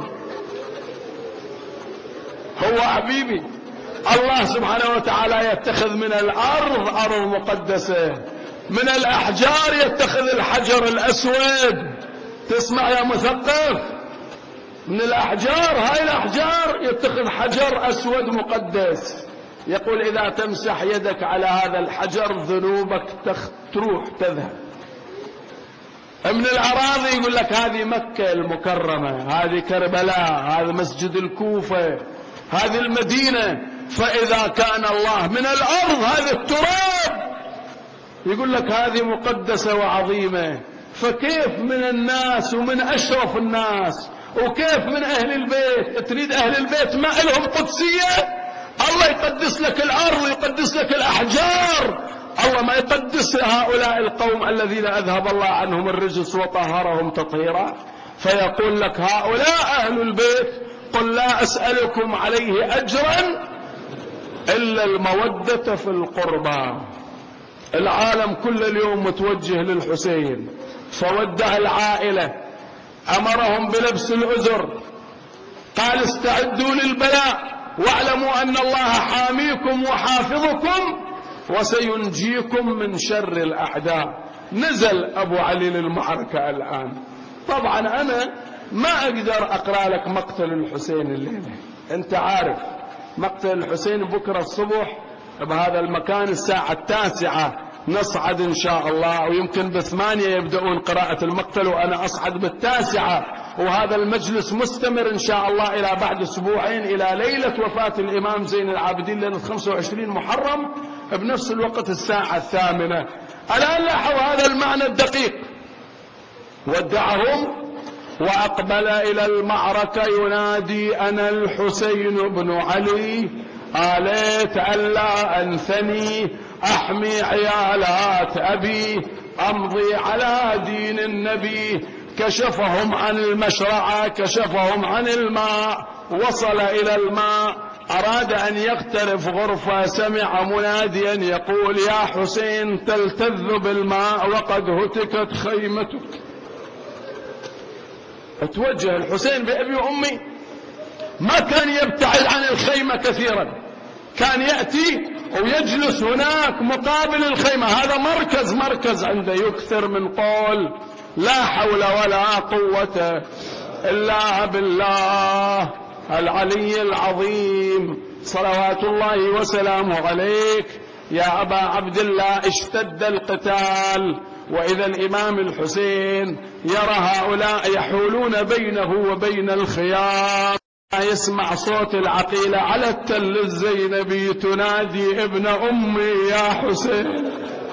هو حبيبي. الله سبحانه وتعالى يتخذ من الأرض أرض مقدسة، من الأحجار يتخذ الحجر الأسود. تسمع يا مثقف؟ من الأحجار، هاي الأحجار يتخذ حجر أسود مقدس. يقول إذا تمسح يدك على هذا الحجر ذنوبك تروح تذهب. من الأراضي يقول لك هذه مكة المكرمة، هذه كربلاء، هذا مسجد الكوفة، هذه المدينة. فإذا كان الله من الأرض هذا التراب يقول لك هذه مقدسة وعظيمة، فكيف من الناس ومن أشرف الناس وكيف من أهل البيت؟ تريد أهل البيت ما لهم قدسية؟ الله يقدس لك الأرض ويقدس لك الأحجار، الله ما يقدس هؤلاء القوم الذين أذهب الله عنهم الرجس وطهرهم تطهيرا. فيقول لك هؤلاء أهل البيت قل لا أسألكم عليه أجرا إلا المودة في القربى. العالم كل اليوم متوجه للحسين، فودع العائلة، أمرهم بلبس العذر، قال استعدوا للبلاء واعلموا أن الله حاميكم وحافظكم وسينجيكم من شر الأعداء. نزل أبو علي للمعركة الآن. طبعا أنا ما أقدر أقرأ لك مقتل الحسين الليلة، أنت عارف مقتل الحسين بكرة الصبح بهذا المكان الساعة التاسعة نصعد إن شاء الله، ويمكن بثمانية يبدأون قراءة المقتل وأنا أصعد بالتاسعة، وهذا المجلس مستمر إن شاء الله إلى بعد أسبوعين إلى ليلة وفاة الإمام زين العابدين ليلة خمسة وعشرين محرم بنفس الوقت الساعة الثامنة. الآن لاحظوا هذا المعنى الدقيق. ودعهم وأقبل إلى المعركة ينادي أنا الحسين بن علي آليت ألا أنثني أحمي عيالات أبي أمضي على دين النبي. كشفهم عن المشرعة، كشفهم عن الماء، وصل إلى الماء، أراد أن يقترف غرفة، سمع مناديا يقول يا حسين تلتذ بالماء وقد هتكت خيمتك. اتوجه الحسين بأبي وأمي، ما كان يبتعد عن الخيمة كثيرا، كان يأتي ويجلس هناك مقابل الخيمة. هذا مركز مركز عنده، يكثر من قول لا حول ولا قوة إلا بالله العلي العظيم صلوات الله وسلامه عليك يا أبا عبد الله. اشتد القتال، وإذا الإمام الحسين يرى هؤلاء يحولون بينه وبين الخيام، يسمع صوت العقيلة على التل الزينبي تنادي ابن أمي يا حسين.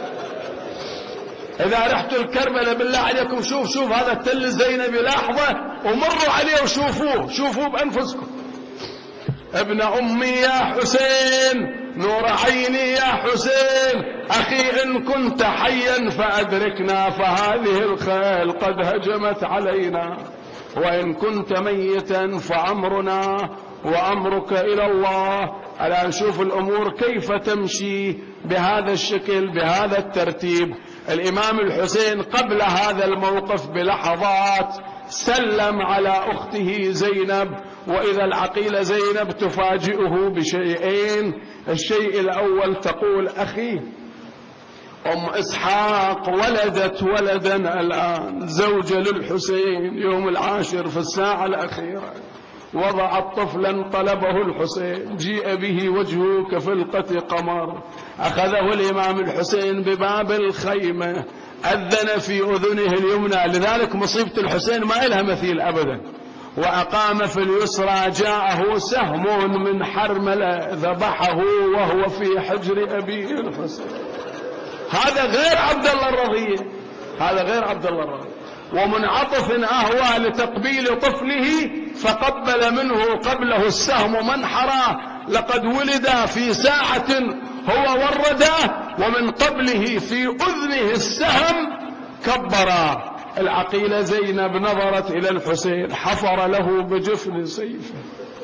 إذا رحتوا الكربلاء بالله عليكم شوف شوف هذا التل الزينبي، لحظة ومروا عليه وشوفوه، شوفوه بأنفسكم. ابن أمي يا حسين، نور عيني يا حسين، أخي إن كنت حيا فأدركنا فهذه الخيل قد هجمت علينا، وإن كنت ميتا فأمرنا وأمرك إلى الله. الآن نشوف الأمور كيف تمشي بهذا الشكل بهذا الترتيب. الإمام الحسين قبل هذا الموقف بلحظات سلم على أخته زينب، وإذا العقيلة زينب تفاجئه بشيئين. الشيء الأول تقول أخي أم إسحاق ولدت ولدا الآن، زوجة للحسين، يوم العاشر في الساعة الأخيرة، وضعت طفلا طلبه الحسين، جيء به وجهه كفلقة قمر، أخذه الإمام الحسين بباب الخيمة، أذن في أذنه اليمنى، لذلك مصيبة الحسين ما إلها مثيل أبدا، وأقام في اليسرى، جاءه سهم من حرملة ذبحه وهو في حجر أبيه الحسين. هذا غير عبد الله الرضيع، هذا غير عبد الله الرضيع. ومنعطف أهوى لتقبيل طفله فقبل منه قبله السهم منحرا، لقد ولد في ساعة هو ورده ومن قبله في أذنه السهم كبرا. العقيلة زينب نظرت إلى الحسين، حفر له بجفن سيفه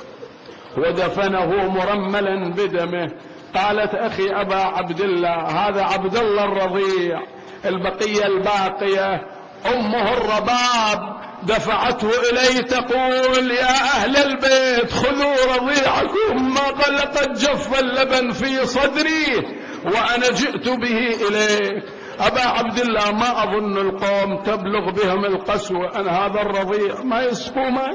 ودفنه مرملا بدمه. قالت أخي أبا عبد الله هذا عبد الله الرضيع. البقية الباقية أمه الرباب دفعته إلي تقول يا أهل البيت خذوا رضيعكم، ما قلقت جف اللبن في صدري وأنا جئت به إليك. أبا عبد الله ما أظن القوم تبلغ بهم القسوة أن هذا الرضيع ما يسقوا ماء.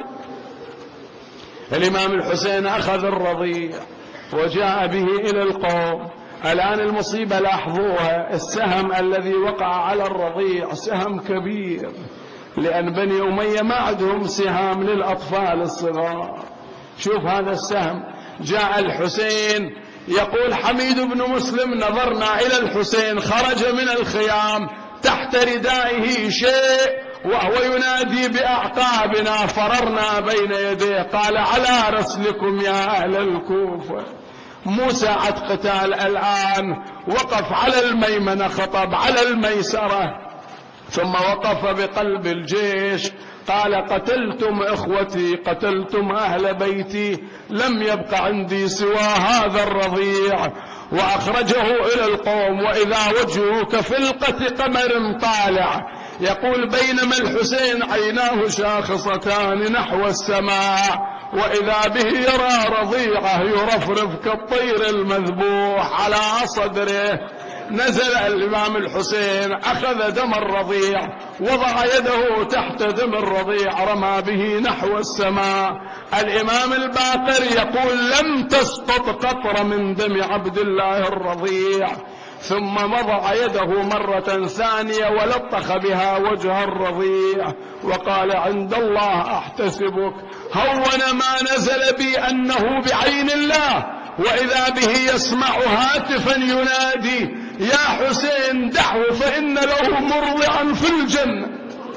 الإمام الحسين أخذ الرضيع وجاء به إلى القوم. الآن المصيبة لاحظوها، السهم الذي وقع على الرضيع سهم كبير، لأن بني أمية ما عندهم سهام للأطفال الصغار. شوف هذا السهم. جاء الحسين يقول حميد بن مسلم نظرنا إلى الحسين خرج من الخيام تحت ردائه شيء وهو ينادي بأعقابنا، فررنا بين يديه. قال على رسلكم يا أهل الكوفة، مو ساعة قتال الآن. وقف على الميمنة، خطب على الميسرة، ثم وقف بقلب الجيش قال قتلتم إخوتي، قتلتم أهل بيتي، لم يبق عندي سوى هذا الرضيع. وأخرجه إلى القوم وإذا وجهه كفلقة قمر طالع. يقول بينما الحسين عيناه شاخصتان نحو السماء وإذا به يرى رضيعه يرفرف كالطير المذبوح على صدره. نزل الإمام الحسين أخذ دم الرضيع وضع يده تحت دم الرضيع رمى به نحو السماء. الإمام الباقر يقول لم تسقط قطرة من دم عبد الله الرضيع، ثم وضع يده مرة ثانية ولطخ بها وجه الرضيع وقال عند الله أحتسبك. هون ما نزل بي أنه بعين الله، وإذا به يسمع هاتفا ينادي يا حسين دعه فإن له مرضعا في الجنة.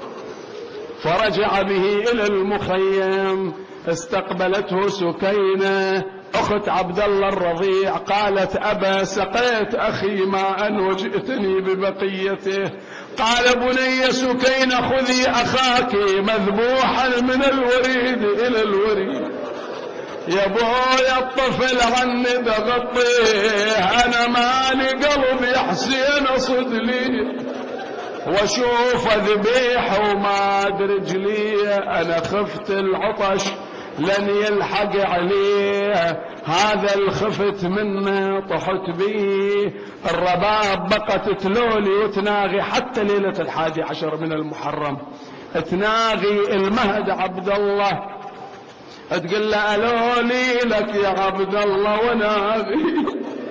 فرجع به إلى المخيم. استقبلته سكينة أخت عبد الله الرضيع، قالت أبا سقيت أخي ماء وجئتني ببقيته. قال بني سكينة خذي أخاك مذبوحا من الوريد إلى الوريد. يا بويا الطفل عني بغطيه، أنا مالي قلب يا حسين أصد لي واشوف ذبيح وما رجلي. أنا خفت العطش لن يلحق عليه، هذا الخفت منه طحت بيه. الرباب بقت تلولي وتناغي حتى ليلة الحادي عشر من المحرم، تناغي المهد عبد الله، تقول له ألولي لك يا عبد الله وناغي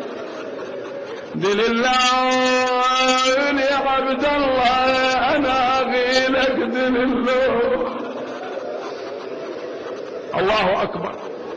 دل الله يا عبد الله أنا أغي لك دل الله. الله أكبر.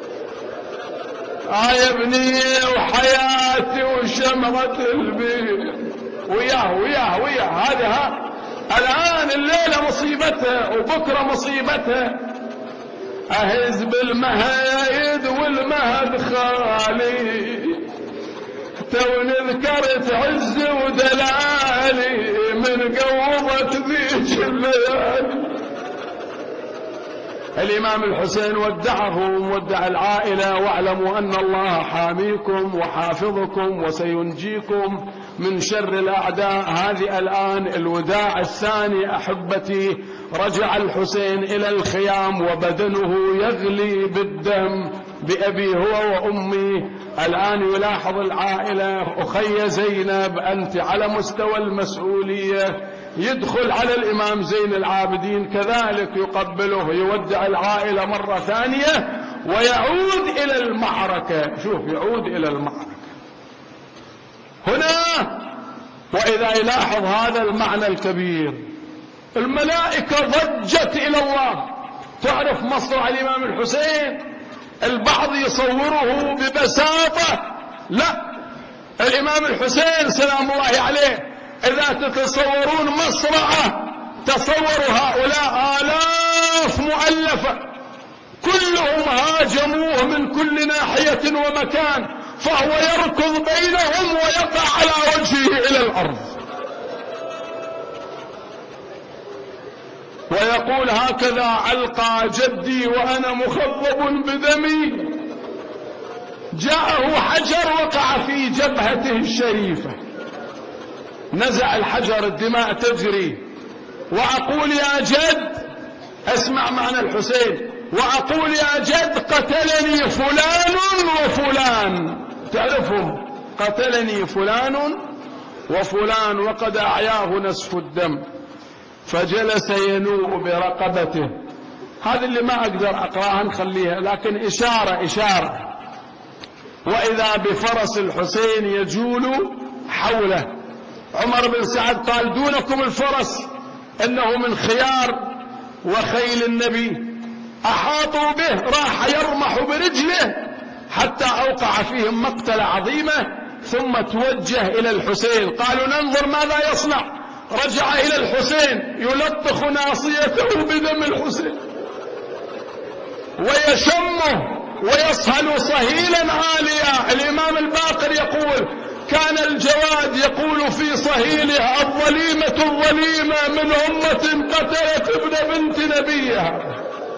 آه يا ابني وحياتي وشمعة البيت وياه وياه وياه. هذا ها الآن الليلة مصيبته وبكرة مصيبته. أهز بالمهايد والمهد خالي، توني ذكرت عز ودلالي من قوضة ذيك الليالي. الإمام الحسين ودعهم ودع العائلة، واعلموا أن الله حاميكم وحافظكم وسينجيكم من شر الأعداء. هذه الآن الوداع الثاني أحبتي. رجع الحسين إلى الخيام وبدنه يغلي بالدم بأبي هو وأمي. الآن يلاحظ العائلة أخي زينب أنت على مستوى المسؤولية. يدخل على الإمام زين العابدين كذلك يقبله، يودع العائلة مرة ثانية ويعود إلى المعركة. شوف، يعود إلى المعركة هنا. وإذا يلاحظ هذا المعنى الكبير، الملائكة ضجت إلى الله. تعرف مصرع الإمام الحسين، البعض يصوره ببساطة، لا، الإمام الحسين سلام الله عليه إذا تتصورون مصرعه تصوروا هؤلاء آلاف مؤلفة كلهم هاجموه من كل ناحية ومكان، فهو يركض بينهم ويقع على وجهه إلى الأرض ويقول: هكذا علقى جدي وأنا مخضب بدمي. جاءه حجر وقع في جبهته الشريفة، نزع الحجر، الدماء تجري. وأقول يا جد، اسمع معنى الحسين، وأقول يا جد: قتلني فلان وفلان. تعرفهم، قتلني فلان وفلان وقد أعياه نسف الدم. فجلس ينوء برقبته. هذا اللي ما أقدر أقراها نخليها، لكن إشارة إشارة. وإذا بفرس الحسين يجول حوله. عمر بن سعد قال: دونكم الفرس، إنه من خيار وخيل النبي. أحاطوا به، راح يرمح برجله حتى أوقع فيهم مقتل عظيمة، ثم توجه إلى الحسين. قالوا: ننظر ماذا يصنع. رجع إلى الحسين يلطخ ناصيته بدم الحسين ويشمه ويصهل صهيلا عاليا. الإمام الباقر يقول: كان الجواد يقول في صهيلها: الظليمة الظليمة من أمة قتلت ابن بنت نبيها.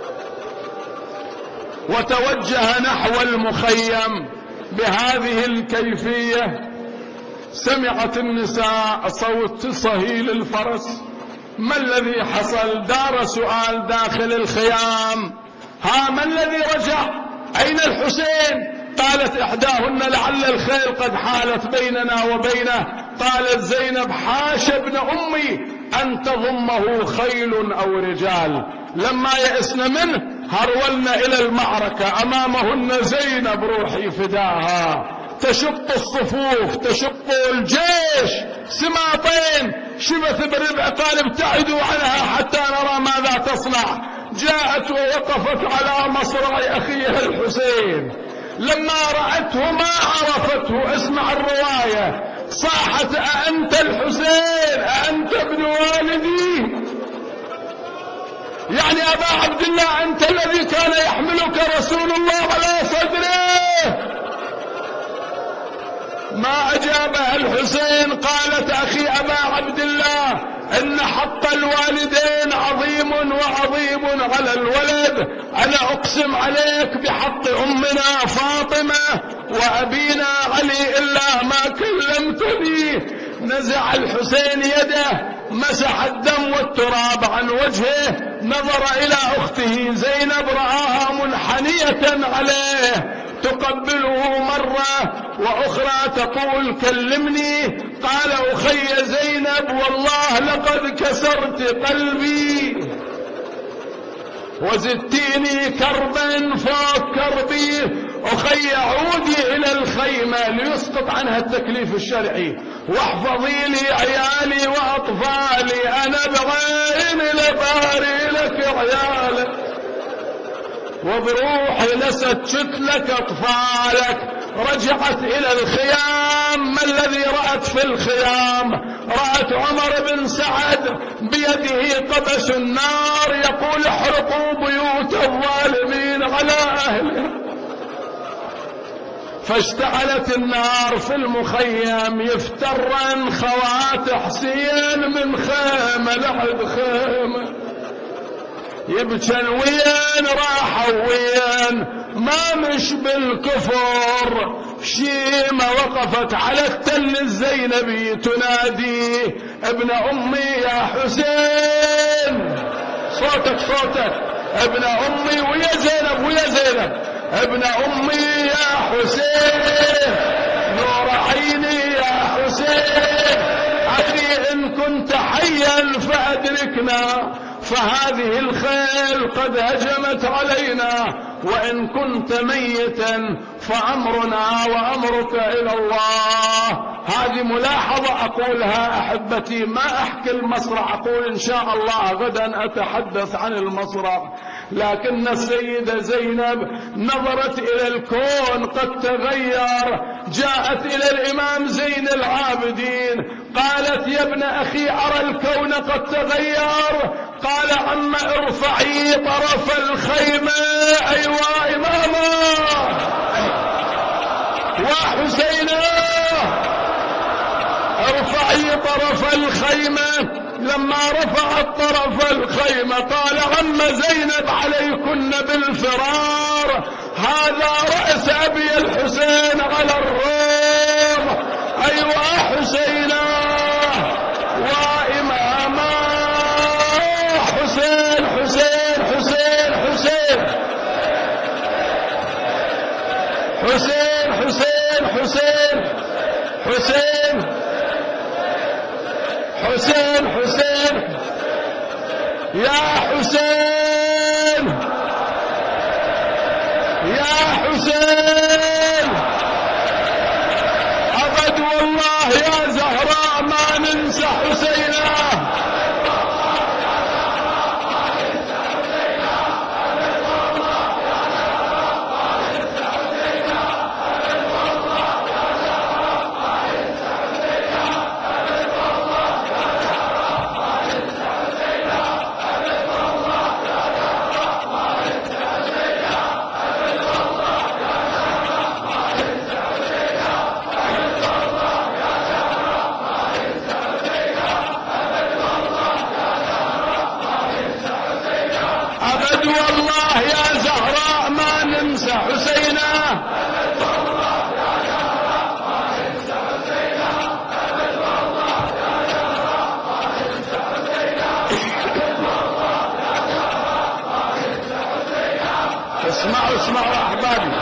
وتوجه نحو المخيم بهذه الكيفية. سمعت النساء صوت صهيل الفرس. ما الذي حصل؟ دار سؤال داخل الخيام: ها، ما الذي رجع؟ أين الحسين؟ قالت إحداهن: لعل الخيل قد حالت بيننا وبينه. قالت زينب: حاش ابن أمي أن تضمه خيل أو رجال. لما يئسن منه هرولنا إلى المعركة، أمامهن زينب روحي فداها، تشق الصفوف، تشق الجيش سماطين. شبث بربع قال: ابتعدوا عنها حتى نرى ماذا تصنع. جاءت ووقفت على مصرع أخيها الحسين. لما رأته ما عرفته، اسمع الرواية، صاحت: أأنت الحسين؟ أأنت ابن والدي؟ يعني أبا عبد الله، أنت الذي كان يحملك رسول الله على صدره. ما أجابها الحسين. قالت: أخي أبا عبد الله، إن حق الوالدين عظيم وعظيم على الولد. أنا أقسم عليك بحق أمنا فاطمة وأبينا علي إلا ما كلمتني. نزع الحسين يده، مسح الدم والتراب عن وجهه، نظر إلى أخته زينب، رآها منحنية عليه تقبله مرة وأخرى تقول: كلمني. قال: أخي زينب، والله لقد كسرت قلبي وزدتيني كربا فوق كربي. أخي عودي إلى الخيمة ليسقط عنها التكليف الشرعي، واحفظي لي عيالي وأطفالي، أنا بعين لباري لك عيالك، وبروحي لستشت لك أطفالك. رجعت إلى الخيام. ما الذي رأت في الخيام؟ رأت عمر بن سعد بيده قبس النار يقول: احرقوا بيوت الظالمين على أهلها. فاشتعلت النار في المخيم. يفترن خوات حسين من خيمة لحد خيمة، يبكن وين راحوا وين، ما مش بالكفر. شيمة وقفت على التل الزينبي تنادي: ابن أمي يا حسين، صوتك صوتك، ابن أمي، ويا زينب ويا زينب، ابن أمي يا حسين، نور عيني يا حسين، أخي إن كنت حيا فأدركنا، فهذه الخيل قد هجمت علينا، وإن كنت ميتا فأمرنا وأمرك إلى الله. هذه ملاحظة أقولها أحبتي، ما أحكي المصرع، أقول إن شاء الله غدا أتحدث عن المصرع. لكن السيدة زينب نظرت إلى الكون قد تغير، جاءت إلى الإمام زين العابدين قالت يا ابن أخي أرى الكون قد تغير. قال عم ارفعي طرف الخيمة. أيوة إماما وحسينا ارفعي طرف الخيمة. لما رفعت طرف الخيمة قال عم زينب عليكن بالفرار، هذا رأس أبي الحسين على الروم. أيوة حسينا وإماما. حسين حسين حسين حسين حسين حسين حسين حسين حسين حسين يا حسين يا حسين. أبد والله يا زهراء ما ننسى حسينا. والله يا زهراء ما ننسى حسينا. اسمعوا اسمعوا احبابي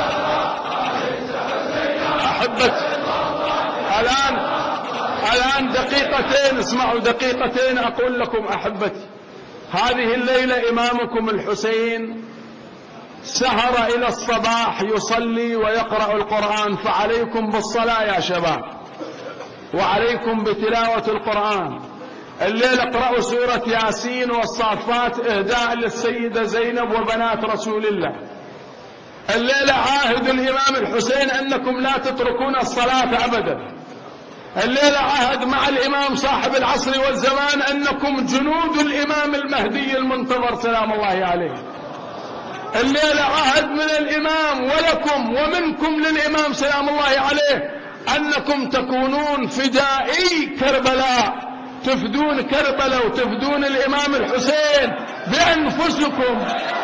احبك الان الان دقيقتين، اسمعوا دقيقتين اقول لكم احبتي. هذه الليلة إمامكم الحسين سهر إلى الصباح يصلي ويقرأ القرآن، فعليكم بالصلاة يا شباب، وعليكم بتلاوة القرآن. الليلة اقرأوا سورة ياسين والصافات إهداء للسيدة زينب وبنات رسول الله. الليلة عاهد الإمام الحسين أنكم لا تتركون الصلاة أبدا. الليلة عهد مع الإمام صاحب العصر والزمان أنكم جنود الإمام المهدي المنتظر سلام الله عليه. الليلة عهد من الإمام ولكم ومنكم للإمام سلام الله عليه أنكم تكونون فدائي كربلاء، تفدون كربلاء وتفدون الإمام الحسين بأنفسكم.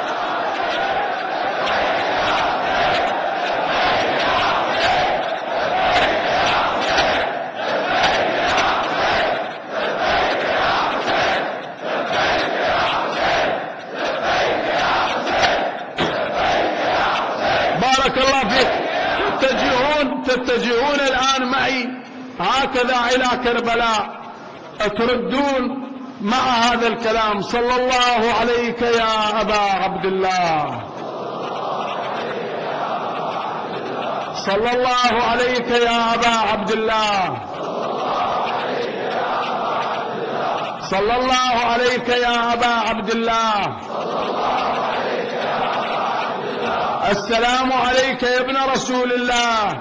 بارك الله فيك. تتجهون تتجهون الآن معي هكذا إلى كربلاء، تردون مع هذا الكلام: صلى الله عليك يا أبا عبد الله، صلى الله عليك يا أبا عبد الله، صلى الله عليك يا أبا عبد الله، السلام عليك يا ابن رسول الله،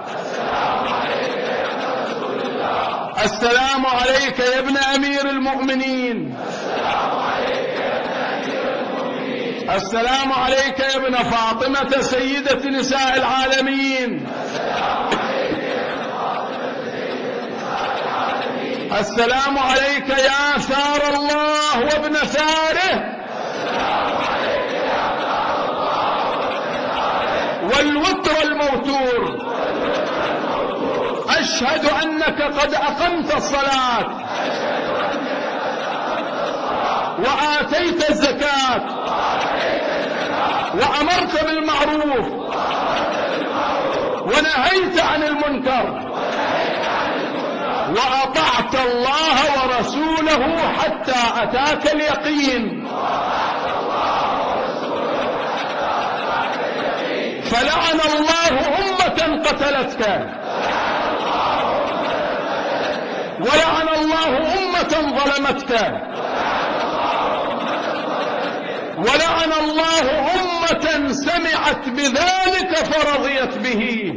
السلام عليك يا ابن أمير المؤمنين، السلام عليك يا ابن فاطمة سيدة نساء العالمين، السلام عليك يا ثار الله وابن ثاره، والوتر الموتور، أشهد أنك قد أقمت الصلاة وآتيت الزكاة وأمرت بالمعروف ونهيت عن المنكر وأطعت الله ورسوله حتى أتاك اليقين. فلعن الله أمة قتلتك، ولعن الله أمة ظلمتك، ولعن الله أمة سمعت بذلك فرضيت به.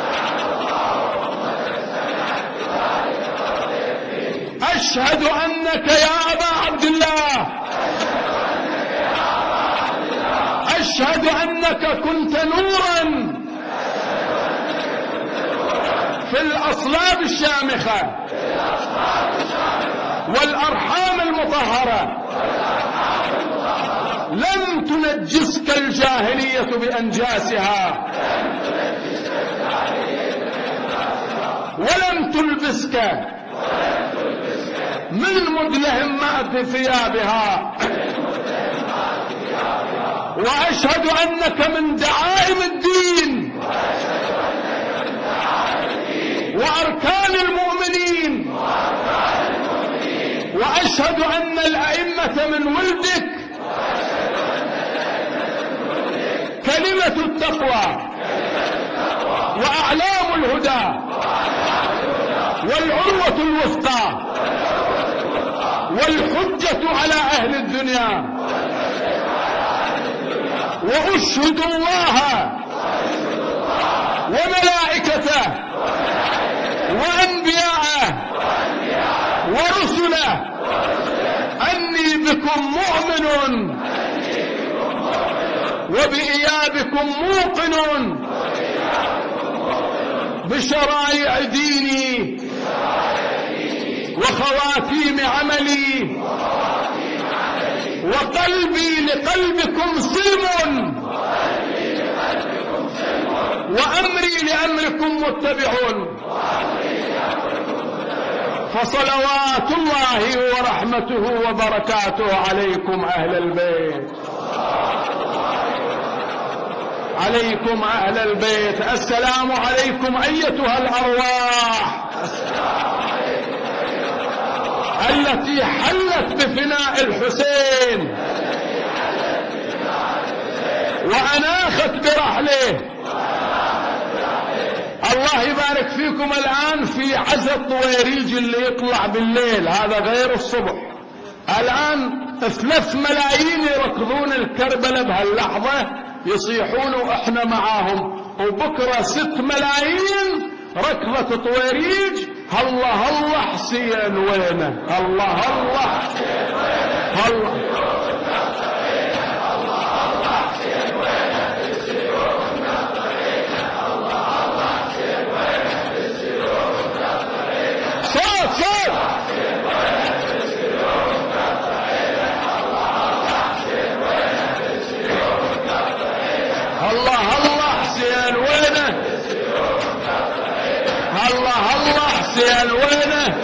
أشهد أنك يا أبا عبد الله، أشهد أنك كنت نورا في الأصلاب الشامخة والأرحام المطهرة، لم تنجسك الجاهلية بأنجاسها، ولم تلبسك من مدلهمات ثيابها. وأشهد أنك من دعائم الدين وأركان المؤمنين، وأشهد أن الأئمة من ولدك كلمة التقوى وأعلام الهدى والعروة الوثقى والحجة على أهل الدنيا. وأشهد الله وملائكته وأنبياءه ورسله أني بكم مؤمن وبإيابكم موقن بشرائع ديني وخواتيم عملي، وقلبي لقلبكم سلم، وأمري لأمركم متبعون. فصلوات الله ورحمته وبركاته عليكم أهل البيت، عليكم أهل البيت. السلام عليكم أيتها الأرواح التي حلت بفناء الحسين وأناخت برحله. الله يبارك فيكم. الآن في عزا الطويريج اللي يطلع بالليل، هذا غير الصبح. الآن ثلاث ملايين يركضون الكربلة بهاللحظة يصيحون وإحنا معاهم، وبكرة ست ملايين ركضة طويريج. الله الله حسين وينه، الله الله الله صوت صوت الله الله حسين وينه، الله الله حسين وينه.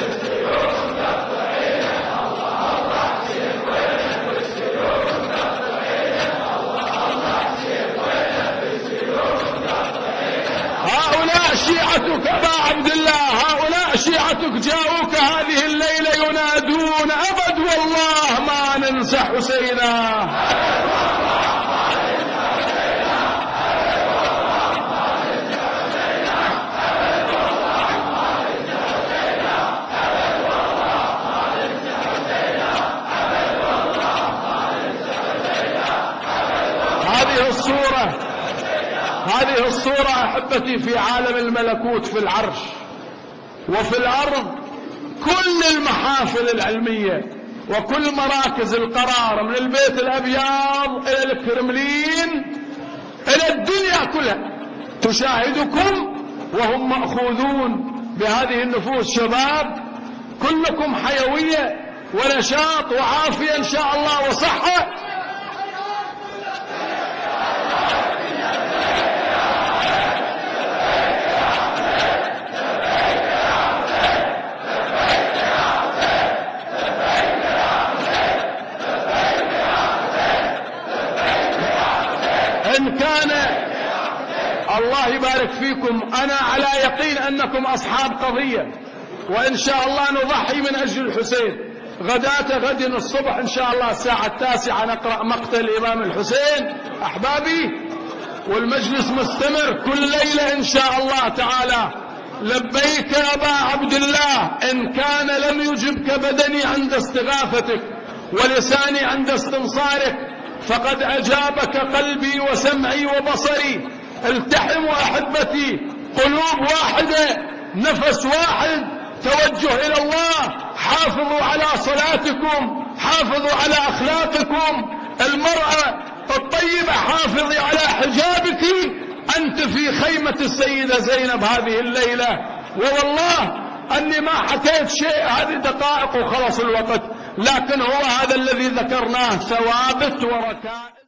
هؤلاء شيعتك أبا عبد الله، هؤلاء شيعتك جاءوك هذه الليلة ينادون أبد والله ما ننسى حسينا. هذه الصورة هذه الصورة أحبتي في عالم الملكوت، في العرش وفي الأرض، كل المحافل العلمية وكل مراكز القرار من البيت الأبيض إلى الكرملين إلى الدنيا كلها تشاهدكم وهم مأخوذون بهذه النفوس. شباب كلكم حيوية ونشاط وعافية إن شاء الله وصحة. إن كان الله يبارك فيكم، أنا على يقين أنكم أصحاب قضية وإن شاء الله نضحي من أجل الحسين. غداة غد الصبح إن شاء الله الساعة التاسعة نقرأ مقتل الإمام الحسين أحبابي، والمجلس مستمر كل ليلة إن شاء الله تعالى. لبيك أبا عبد الله، إن كان لم يجبك بدني عند استغاثتك ولساني عند استنصارك، فقد أجابك قلبي وسمعي وبصري. التحموا أحبتي، قلوب واحدة، نفس واحد، توجه إلى الله. حافظوا على صلاتكم، حافظوا على أخلاقكم. المرأة الطيبة حافظي على حجابك، أنت في خيمة السيدة زينب هذه الليلة. ووالله أني ما حكيت شيء، هذه دقائق وخلص الوقت، لكن هو هذا الذي ذكرناه ثوابت وركائز.